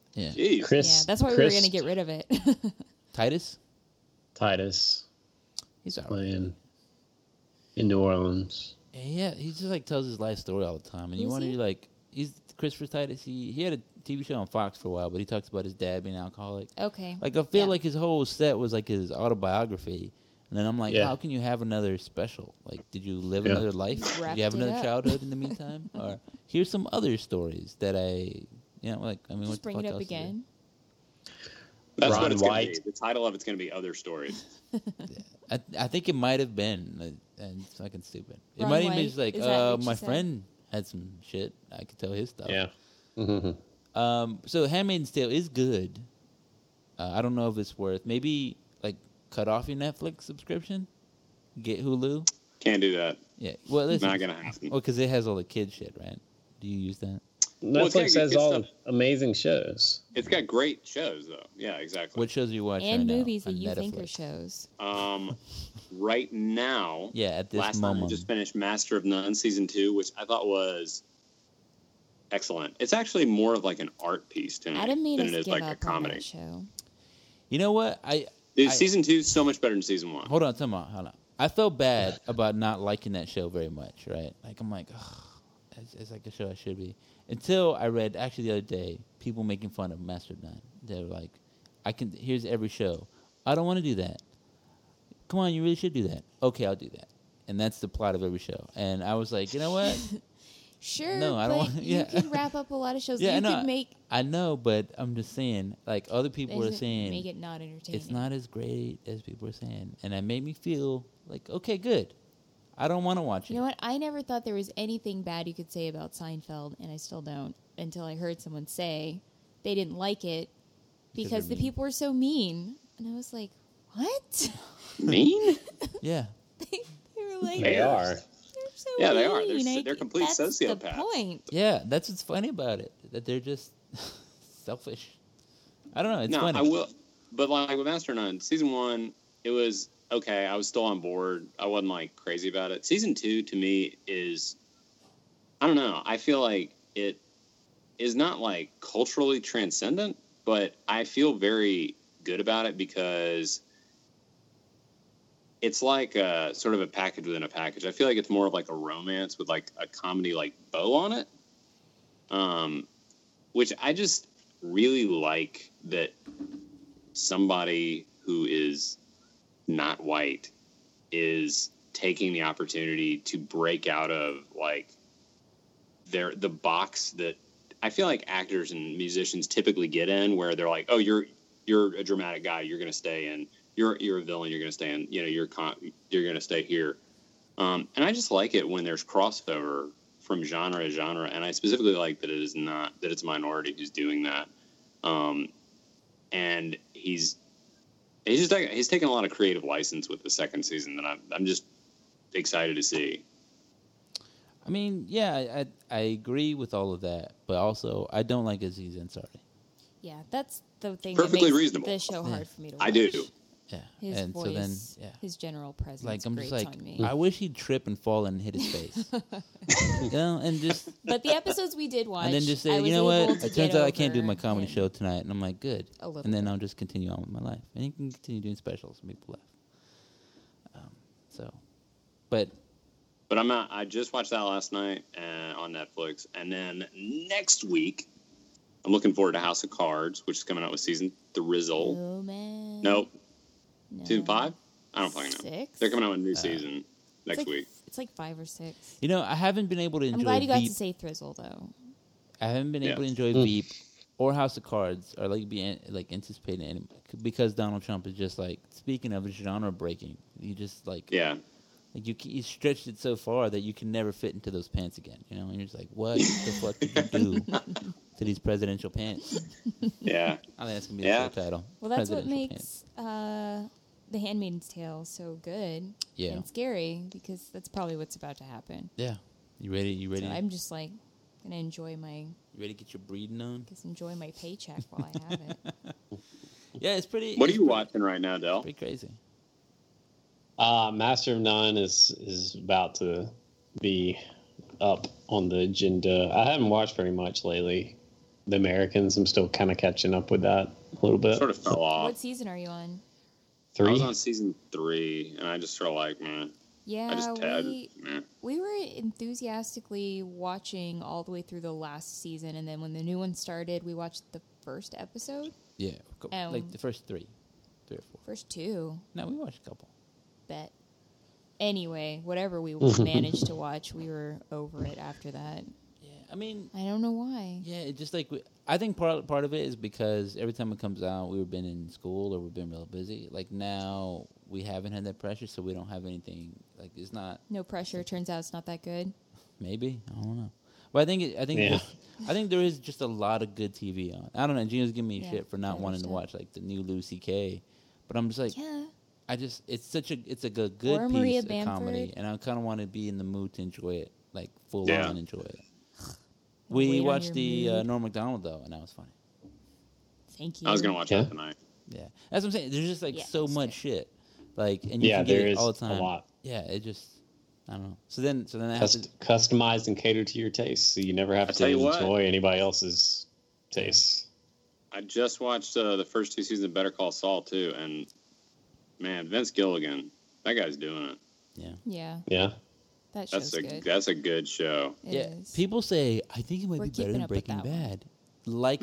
Yeah. Jeez. Yeah, that's why we were going to get rid of it. Titus? Titus He's all right. playing in New Orleans. Yeah, he just like tells his life story all the time, and you Who's want to he? like he's Christopher Titus. He had a TV show on Fox for a while, but he talks about his dad being an alcoholic. Okay. Like I feel Yeah. like his whole set was like his autobiography, and then I'm like, Yeah. how can you have another special? Like, did you live Yeah. another life? Did Wrapped you have it another up. childhood in the meantime? Or here's some other stories that like I mean, Just what the bring fuck it up else is there? again. That's Ron what it's going White. to be. The title of it's going to be Other Stories. I think it might have been, and it's fucking stupid. It Ron might even be White? just like, Is that what my you said? friend had some shit. I could tell his stuff. Yeah. Mm-hmm. So Handmaid's Tale is good. I don't know if it's worth maybe like cut off your Netflix subscription, get Hulu. Can't do that. Yeah, well, listen, Not going to happen. well, because it has all the kid shit, right? Do you use that? Well, it's got Netflix has good all stuff. amazing shows. It's got great shows, though. Yeah, exactly. What shows are you watching? And right now movies that on you think are Netflix? shows. Right now, Yeah, at this last night I moment. just finished Master of None season 2, which I thought was excellent. It's actually more of like an art piece to me Adam made than us it is give like a up on comedy. that show. You know what? Dude, I- season 2 is so much better than season 1. Hold on, hold on. I felt bad about not liking that show very much, right? Like I'm like, ugh, it's like a show I should be. Until I read actually the other day, people making fun of Master of None. They were like, here's every show. I don't want to do that. Come on, you really should do that. Okay, I'll do that. And that's the plot of every show. And I was like, you know what? Sure, No, I don't but want- you yeah. could wrap up a lot of shows. Yeah, I you know. could make I know, but I'm just saying, like other people are make saying, it not entertaining. it's not as great as people are saying. And that made me feel like, okay, good. I don't want to watch it. You know what? I never thought there was anything bad you could say about Seinfeld, and I still don't until I heard someone say they didn't like it because the mean. people were so mean. And I was like, what? Mean? Yeah. they were like, They are. They're so Yeah, they are. mean. They're complete that's sociopaths. The point. Yeah, that's what's funny about it. That they're just selfish. I don't know. It's No, funny. I will. But like with Master of None, season 1, it was okay. I was still on board. I wasn't like crazy about it. Season 2 to me is, I don't know. I feel like it is not like culturally transcendent, but I feel very good about it because it's like a sort of a package within a package. I feel like it's more of like a romance with like a comedy like bow on it, which I just really like that somebody who is not white is taking the opportunity to break out of like the box that I feel like actors and musicians typically get in, where they're like, oh, you're a dramatic guy, you're going to stay in. You're a villain, you're going to stay in. You know, you're going to stay here. And I just like it when there's crossover from genre to genre, and I specifically like that it's a minority who's doing that. And he's taken a lot of creative license with the second season that I'm just excited to see. I mean, yeah, I agree with all of that, but also I don't like Aziz Ansari. Yeah, that's the thing Perfectly that makes reasonable. the show hard for me to watch. I do. Yeah, His and voice, so then yeah, his general presence like I'm just grates like on me. I wish he'd trip and fall and hit his face, you know, and just But the episodes we did watch, and then just I say, was you know able what? to It get turns out I can't do over my comedy him show tonight, and I'm like, good, a little and then bit. I'll just continue on with my life, and you can continue doing specials, and people laugh. So, but I just watched that last night on Netflix, and then next week I'm looking forward to House of Cards, which is coming out with season 3. Oh man, Nope, no. season 5. I don't fucking know. 6? They're coming out with a new season It's next like, week. It's like 5 or 6. you know, I haven't been able to enjoy. I'm glad you got Veep. to say Thrizzle though. I haven't been able to enjoy Veep or House of Cards or anticipating any because Donald Trump is just like, speaking of genre breaking, you just like Yeah. like you stretched it so far that you can never fit into those pants again, you know, and you're just like, what the fuck did you do to these presidential pants? Yeah. I think that's gonna be Yeah. the title. Well, that's what Presidential makes The Handmaid's Tale so good Yeah. and scary because that's probably what's about to happen. Yeah, you ready? You ready? So I'm just like gonna enjoy my You ready to get your breeding on? enjoy my paycheck while I have it. Yeah, it's pretty. What are it's you pretty- watching right now, Del? Pretty crazy. Master of None is about to be up on the agenda. I haven't watched very much lately, The Americans. I'm still kind of catching up with that a little bit. Sort of fell off. What season are you on? I 3. was on season 3, and I just sort of like, man. I just Yeah, meh. we were enthusiastically watching all the way through the last season, and then when the new one started, we watched the first episode, Yeah, Um, like the first 3 or 4. first 2. No, we watched a couple. Bet. Anyway, whatever we managed to watch, we were over it after that. Yeah, I mean, I don't know why. yeah, it just like I think part of it is because every time it comes out, we've been in school or we've been real busy. Like now, we haven't had that pressure, so we don't have anything. Like it's not No pressure. Turns out it's not that good. maybe I don't know, but I think Yeah. I think there is just a lot of good TV on. I don't know. Gina's giving me Yeah, shit for not I wanting to understand. watch like the new Lucy K, but I'm just like. Yeah. It's a good Or Maria piece of comedy, Bamford. and I kind of want to be in the mood to enjoy it, like full Yeah. on enjoy it. Wait We on watched your the mood. Norm Macdonald though, and that was funny. Thank you. I was going to watch Yeah. that tonight. Yeah, that's what I'm saying. There's just like Yeah, so it's much good. shit, like and you Yeah, can get there it is all the time. a lot. Yeah, it just I don't know. So then I have to. Customized and catered to your taste, so you never have I to tell you what. enjoy anybody else's tastes. I just watched the first 2 seasons of Better Call Saul, too, and, man, Vince Gilligan, that guy's doing it. Yeah, Yeah. that show's good. That's a good show. It Yeah, is. people say I think it might We're be better keeping than up with Breaking that one. Bad. Like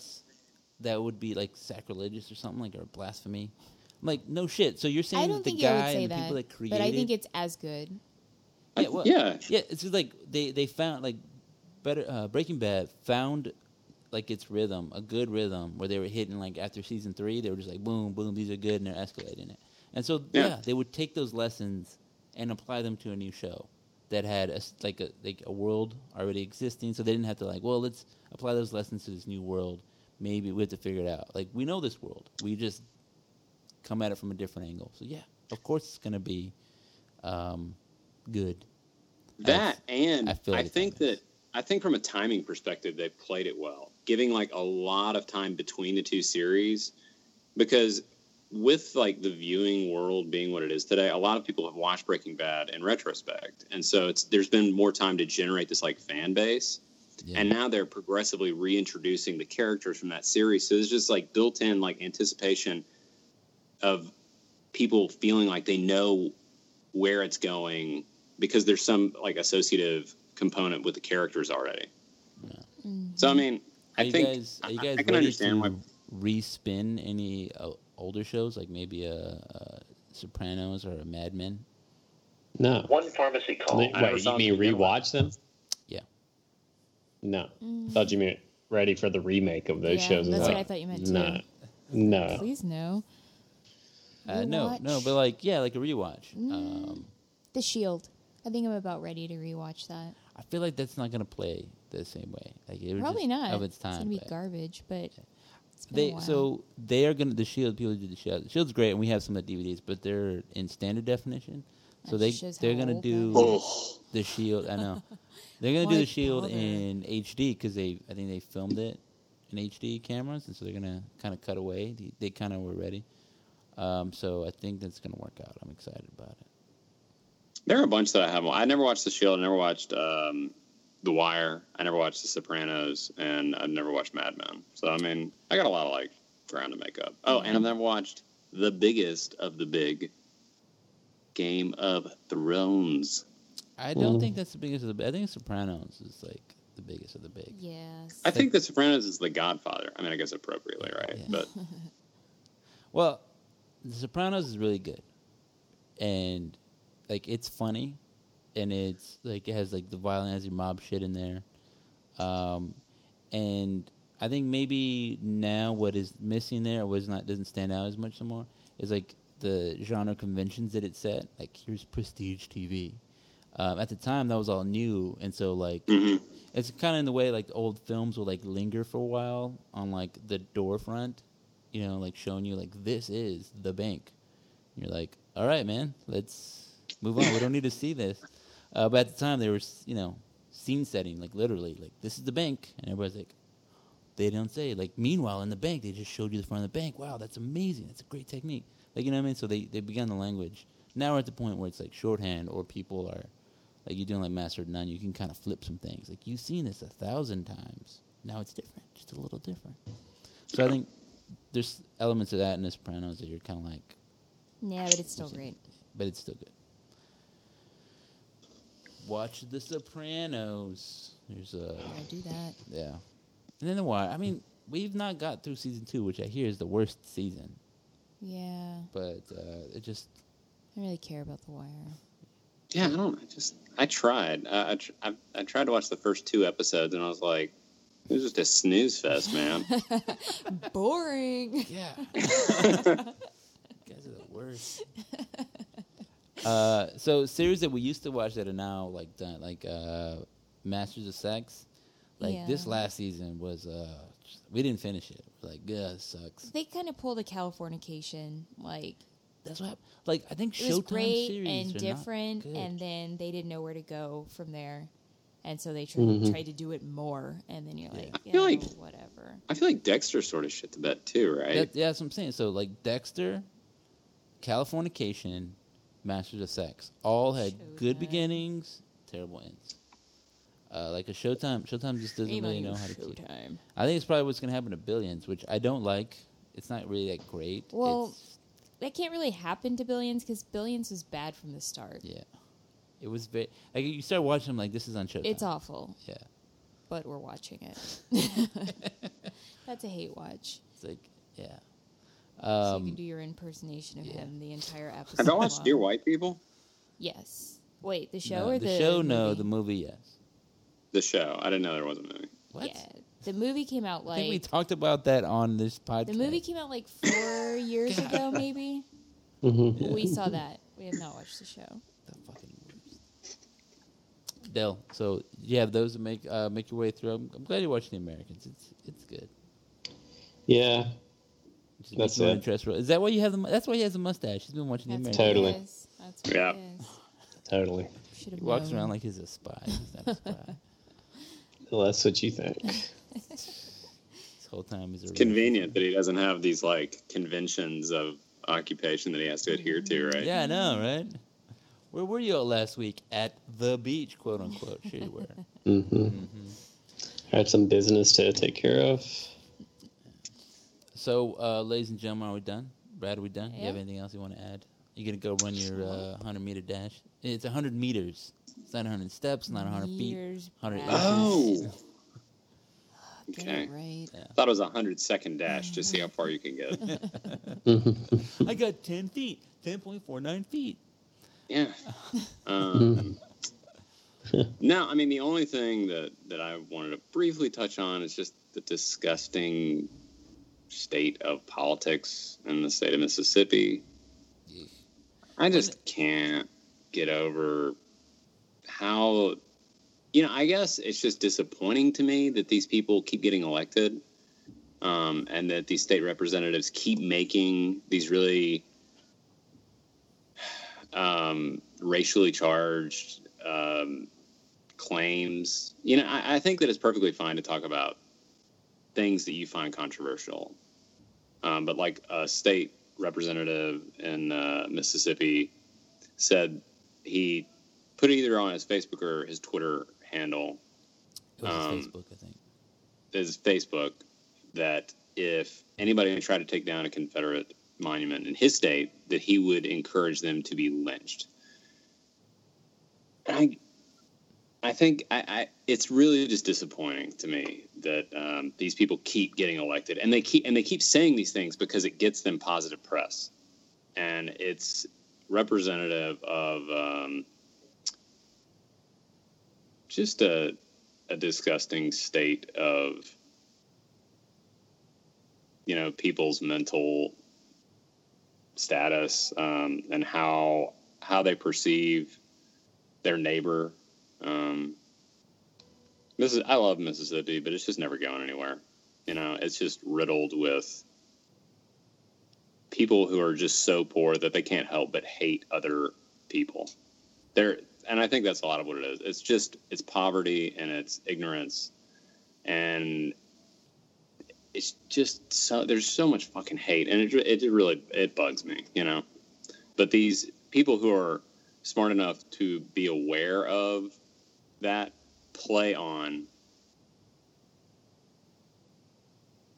that would be like sacrilegious or something like or blasphemy. I'm like no shit. So you're saying I that don't the think I would guy say and the that, people that created but I think it's as good. Yeah, well, Yeah. yeah. It's just like they found like better Breaking Bad found like its rhythm, a good rhythm where they were hitting like after season 3, they were just like boom, boom, these are good, and they're escalating it. And so Yeah. they would take those lessons and apply them to a new show that had a world already existing. So they didn't have to like, well, let's apply those lessons to this new world. Maybe we have to figure it out. Like we know this world, we just come at it from a different angle. So yeah, of course it's gonna be good. That and I feel like it's I think from a timing perspective they played it well, giving like a lot of time between the 2 series, because with like the viewing world being what it is today, a lot of people have watched Breaking Bad in retrospect, and so there's been more time to generate this like fan base. Yeah. And now they're progressively reintroducing the characters from that series, so there's just like built-in like anticipation of people feeling like they know where it's going because there's some like associative component with the characters already. So I mean, Are I you think guys I ready can understand to why. respin any older shows like maybe a Sopranos or a Mad Men? No. One pharmacy call. I never Wait, saw you mean them begin with. rewatch them? Yeah. No. Thought you meant ready for the remake of those Yeah, shows. that's Like, what I thought you meant, too. No. No. Please no. No, Rewatch. but like like a rewatch. The Shield. I think I'm about ready to rewatch that. I feel like that's not gonna play the same way. Like it was Probably just not. of its time. It's gonna be but garbage, but it's been a while. so they are gonna the Shield people who do the Shield. The Shield's great, and we have some of the DVDs, but they're in standard definition. So That shows they're how gonna old do that is. the Shield. I know they're gonna do Why the Shield bother? in HD because I think they filmed it in HD cameras, and so they're gonna kind of cut away. They kind of were ready. So I think that's gonna work out. I'm excited about it. There are a bunch that I haven't. I never watched The Shield. I never watched The Wire. I never watched The Sopranos, and I've never watched Mad Men. So I mean, I got a lot of like ground to make up. Oh, and I've never watched the biggest of the big, Game of Thrones. I don't think that's the biggest of the. I think Sopranos is like the biggest of the big. Yes. I think The Sopranos is The Godfather. I mean, I guess appropriately, right? Yeah. But Well, The Sopranos is really good, and like it's funny, and it's like it has like the violent as mob shit in there, and I think maybe now what is missing there or doesn't stand out as much anymore is like the genre conventions that it set. Like here's prestige TV. At the time, that was all new, and so like it's kind of in the way like old films will like linger for a while on like the door front, you know, like showing you like this is the bank. And you're like, all right, man, let's move on. We don't need to see this. But at the time, there was scene setting, like literally, like this is the bank, and everybody's like, they don't say like. Meanwhile, in the bank, they just showed you the front of the bank. Wow, that's amazing. That's a great technique. Like you know what I mean? So they began the language. Now we're at the point where it's like shorthand, or people are like you're doing like Master of None. You can kind of flip some things. Like you've seen this 1,000 times. Now it's different, just a little different. So I think there's elements of that in The Sopranos that you're kind of like, Yeah, but it's still great. but it's still good. Watch The Sopranos. There's a I do that. yeah, and then The Wire. I mean, we've not got through season 2, which I hear is the worst season. Yeah, But it just I really care about The Wire. Yeah, I don't. I tried. I tried to watch the first 2 episodes, and I was like, it was just a snooze fest, man. Boring. yeah. You guys are the worst. So series that we used to watch that are now like done, like Masters of Sex. Like this Yeah. last season was we didn't finish it. We're like, yeah, it sucks. They kind of pulled a Californication. Like, That's what like I think it was Showtime great series and are not different, good. and then they didn't know where to go from there. And so they Mhm. tried to do it more, and then you're like, I feel like- whatever. I feel like Dexter sort of shit the bed too, right? Yeah, that's what I'm saying. So like Dexter, Californication, Masters of Sex, all had good Showtime. beginnings, terrible ends. Like a Showtime just doesn't really know how to keep. Showtime. I think it's probably what's going to happen to Billions, which I don't like. It's not really that great. Well, that can't really happen to Billions because Billions was bad from the start. Yeah, it was very like you start watching them like this is on Showtime. It's awful, Yeah, but we're watching it. That's a hate watch. it's like yeah. So you can do your impersonation of yeah. him the entire episode. Have you watched long. Dear White People? Yes. Wait, the show no, or the show? No, movie? the movie. Yes. The show. I didn't know there was a movie. What? Yeah, the movie came out I think we like talked about that on this podcast. the movie came out like 4 years ago, maybe. Mhm. We saw that. We have not watched the show. The fucking worst. Dell, so you have those that make your way through. I'm glad you're watching The Americans. It's good. Yeah, Just That's make more it. interest. Is that why you have the? That's why he has a mustache. He's been watching The That's Americans. what Totally. it is. That's what Yeah. it is. totally. Should have He walks known. around like he's a spy. He's not a spy. Well, that's what you think. This whole time he's a Convenient that he doesn't have these like conventions of occupation that he has to adhere to, right? Yeah, I know, right? Where were you at last week? At the beach, quote unquote. Sure you were. Mm-hmm. Had some business to take care of. So, ladies and gentlemen, are we done? Brad, are we done? You have Yeah. anything else you want to add? You gonna go run your 100-meter dash? It's 100 meters. It's not 100 steps, not 100 feet. Years 100 back. Oh. Get Okay. it right. Thought it was 100-second dash to see how far you can get. I got 10 feet. 10.49 feet. Yeah. No, I mean, the only thing that I wanted to briefly touch on is just the disgusting state of politics in the state of Mississippi. I just can't get over how, I guess it's just disappointing to me that these people keep getting elected, and that these state representatives keep making these really racially charged claims. I think that it's perfectly fine to talk about things that you find controversial, but like a state representative in Mississippi said, he put it either on his Facebook or his Twitter handle, It was his Facebook, I think. his Facebook, that if anybody tried to take down a Confederate monument in his state, that he would encourage them to be lynched. I think it's really just disappointing to me that these people keep getting elected, and they keep saying these things because it gets them positive press, and it's representative of just a disgusting state of people's mental status, and how they perceive their neighbor. I love Mississippi, but it's just never going anywhere. It's just riddled with people who are just so poor that they can't help but hate other people. And I think that's a lot of what it is. It's poverty and it's ignorance, and it's just there's so much fucking hate, and it really bugs me, But these people who are smart enough to be aware of that play on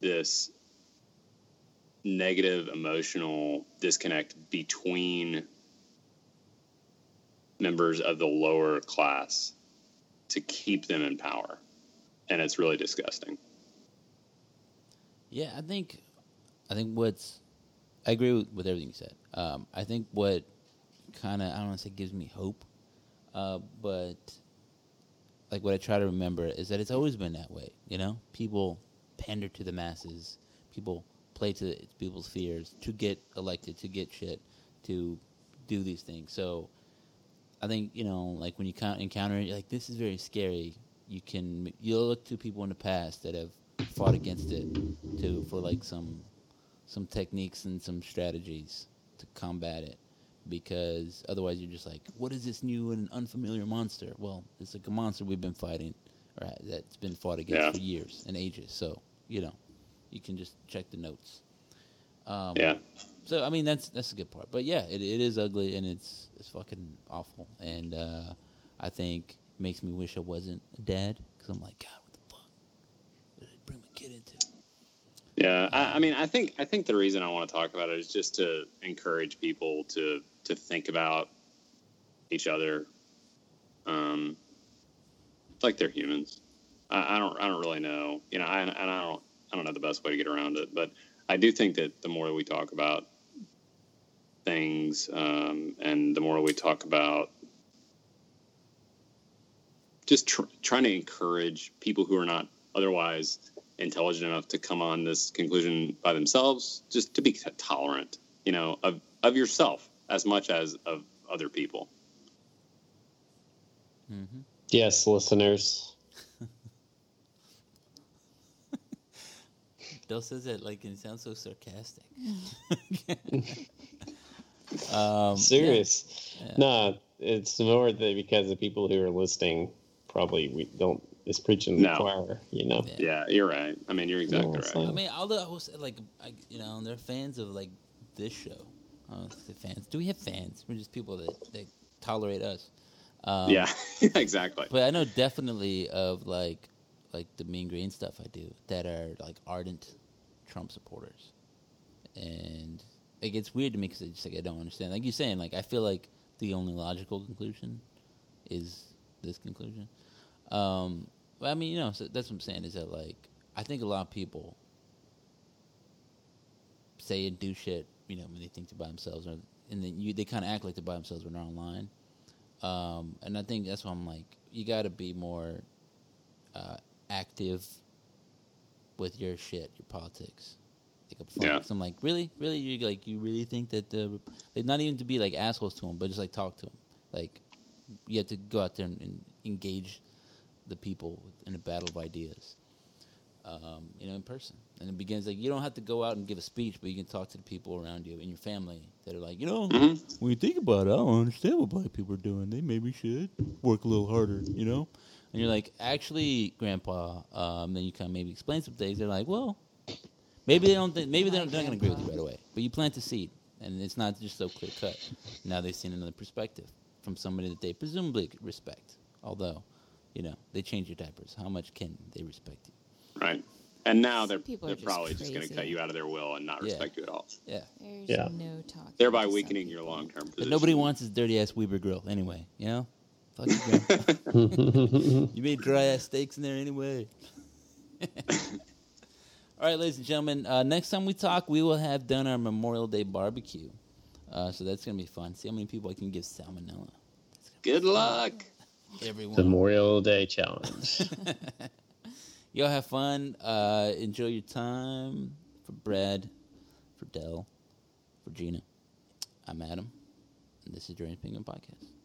this negative emotional disconnect between members of the lower class to keep them in power. And it's really disgusting. Yeah, I think I agree with everything you said. I think what kind of, I don't want to say gives me hope, but like what I try to remember is that it's always been that way. You know, people pander to the masses, people play to people's fears to get elected, to get shit, to do these things. So I think, you know, like when you encounter it, you're like, this is very scary. You'll look to people in the past that have fought against it for like some techniques and some strategies to combat it, because otherwise you're just like, what is this new and unfamiliar monster? Well, it's like a monster we've been fighting, or that's been fought against for years and ages. So, you know, you can just check the notes. So I mean, that's a good part. But yeah, it is ugly and it's fucking awful. And I think it makes me wish I wasn't a dad, because I'm like, God, what the fuck? What did I bring my kid into? Yeah, I mean, I think the reason I want to talk about it is just to encourage people to think about each other, like they're humans. I don't really know, you know, I don't know the best way to get around it, but I do think that the more we talk about things, and the more we talk about just trying to encourage people who are not otherwise intelligent enough to come on this conclusion by themselves, just to be tolerant, you know, of yourself as much as of other people. Mm-hmm. Yes, listeners. Bill says it like it sounds so sarcastic. Serious. Yeah. No, it's more that because the people who are listening probably is preaching to the choir, you know. Yeah, you're right. I mean, you're exactly right. I mean, although I was like, you know, they're fans of like this show. The fans. Do we have fans? We're just people that tolerate us. Yeah, exactly. But I know definitely of like the Mean Green stuff I do that are like ardent Trump supporters, and it gets weird to me because I don't understand. Like you're saying, like I feel like the only logical conclusion is this conclusion. But I mean, you know, so that's what I'm saying is that like I think a lot of people say and do shit, you know, when they think they're by themselves, and then they kind of act like they're by themselves when they're online. And I think that's why I'm like, you got to be more active with your shit, your politics. Like up front. Yeah. So I'm like, really, you really think that like not even to be like assholes to them, but just like talk to them. Like you have to go out there and engage the people in a battle of ideas. You know, in person. And it begins like you don't have to go out and give a speech, but you can talk to the people around you and your family that are like, you know, when you think about it, I don't understand what black people are doing. They maybe should work a little harder, you know? And you're like, actually, Grandpa, then you kind of maybe explain some things. They're like, well, maybe they're not going to agree with you right away. But you plant the seed, and it's not just so clear cut. Now they've seen another perspective from somebody that they presumably respect. Although, you know, they change your diapers. How much can they respect you? Right. And now they're just probably just going to cut you out of their will and not respect you at all. Yeah. There's no talking. Thereby weakening your long-term position. But nobody wants his dirty-ass Weber grill anyway, you know? Fuck you, Grandpa. You made dry-ass steaks in there anyway. All right, ladies and gentlemen, next time we talk, we will have done our Memorial Day barbecue. So that's going to be fun. See how many people I can give salmonella. Good luck. Everyone. Memorial Day challenge. Y'all have fun. Enjoy your time. For Brad, for Dell, for Gina, I'm Adam, and this is Deranged Penguin Podcast.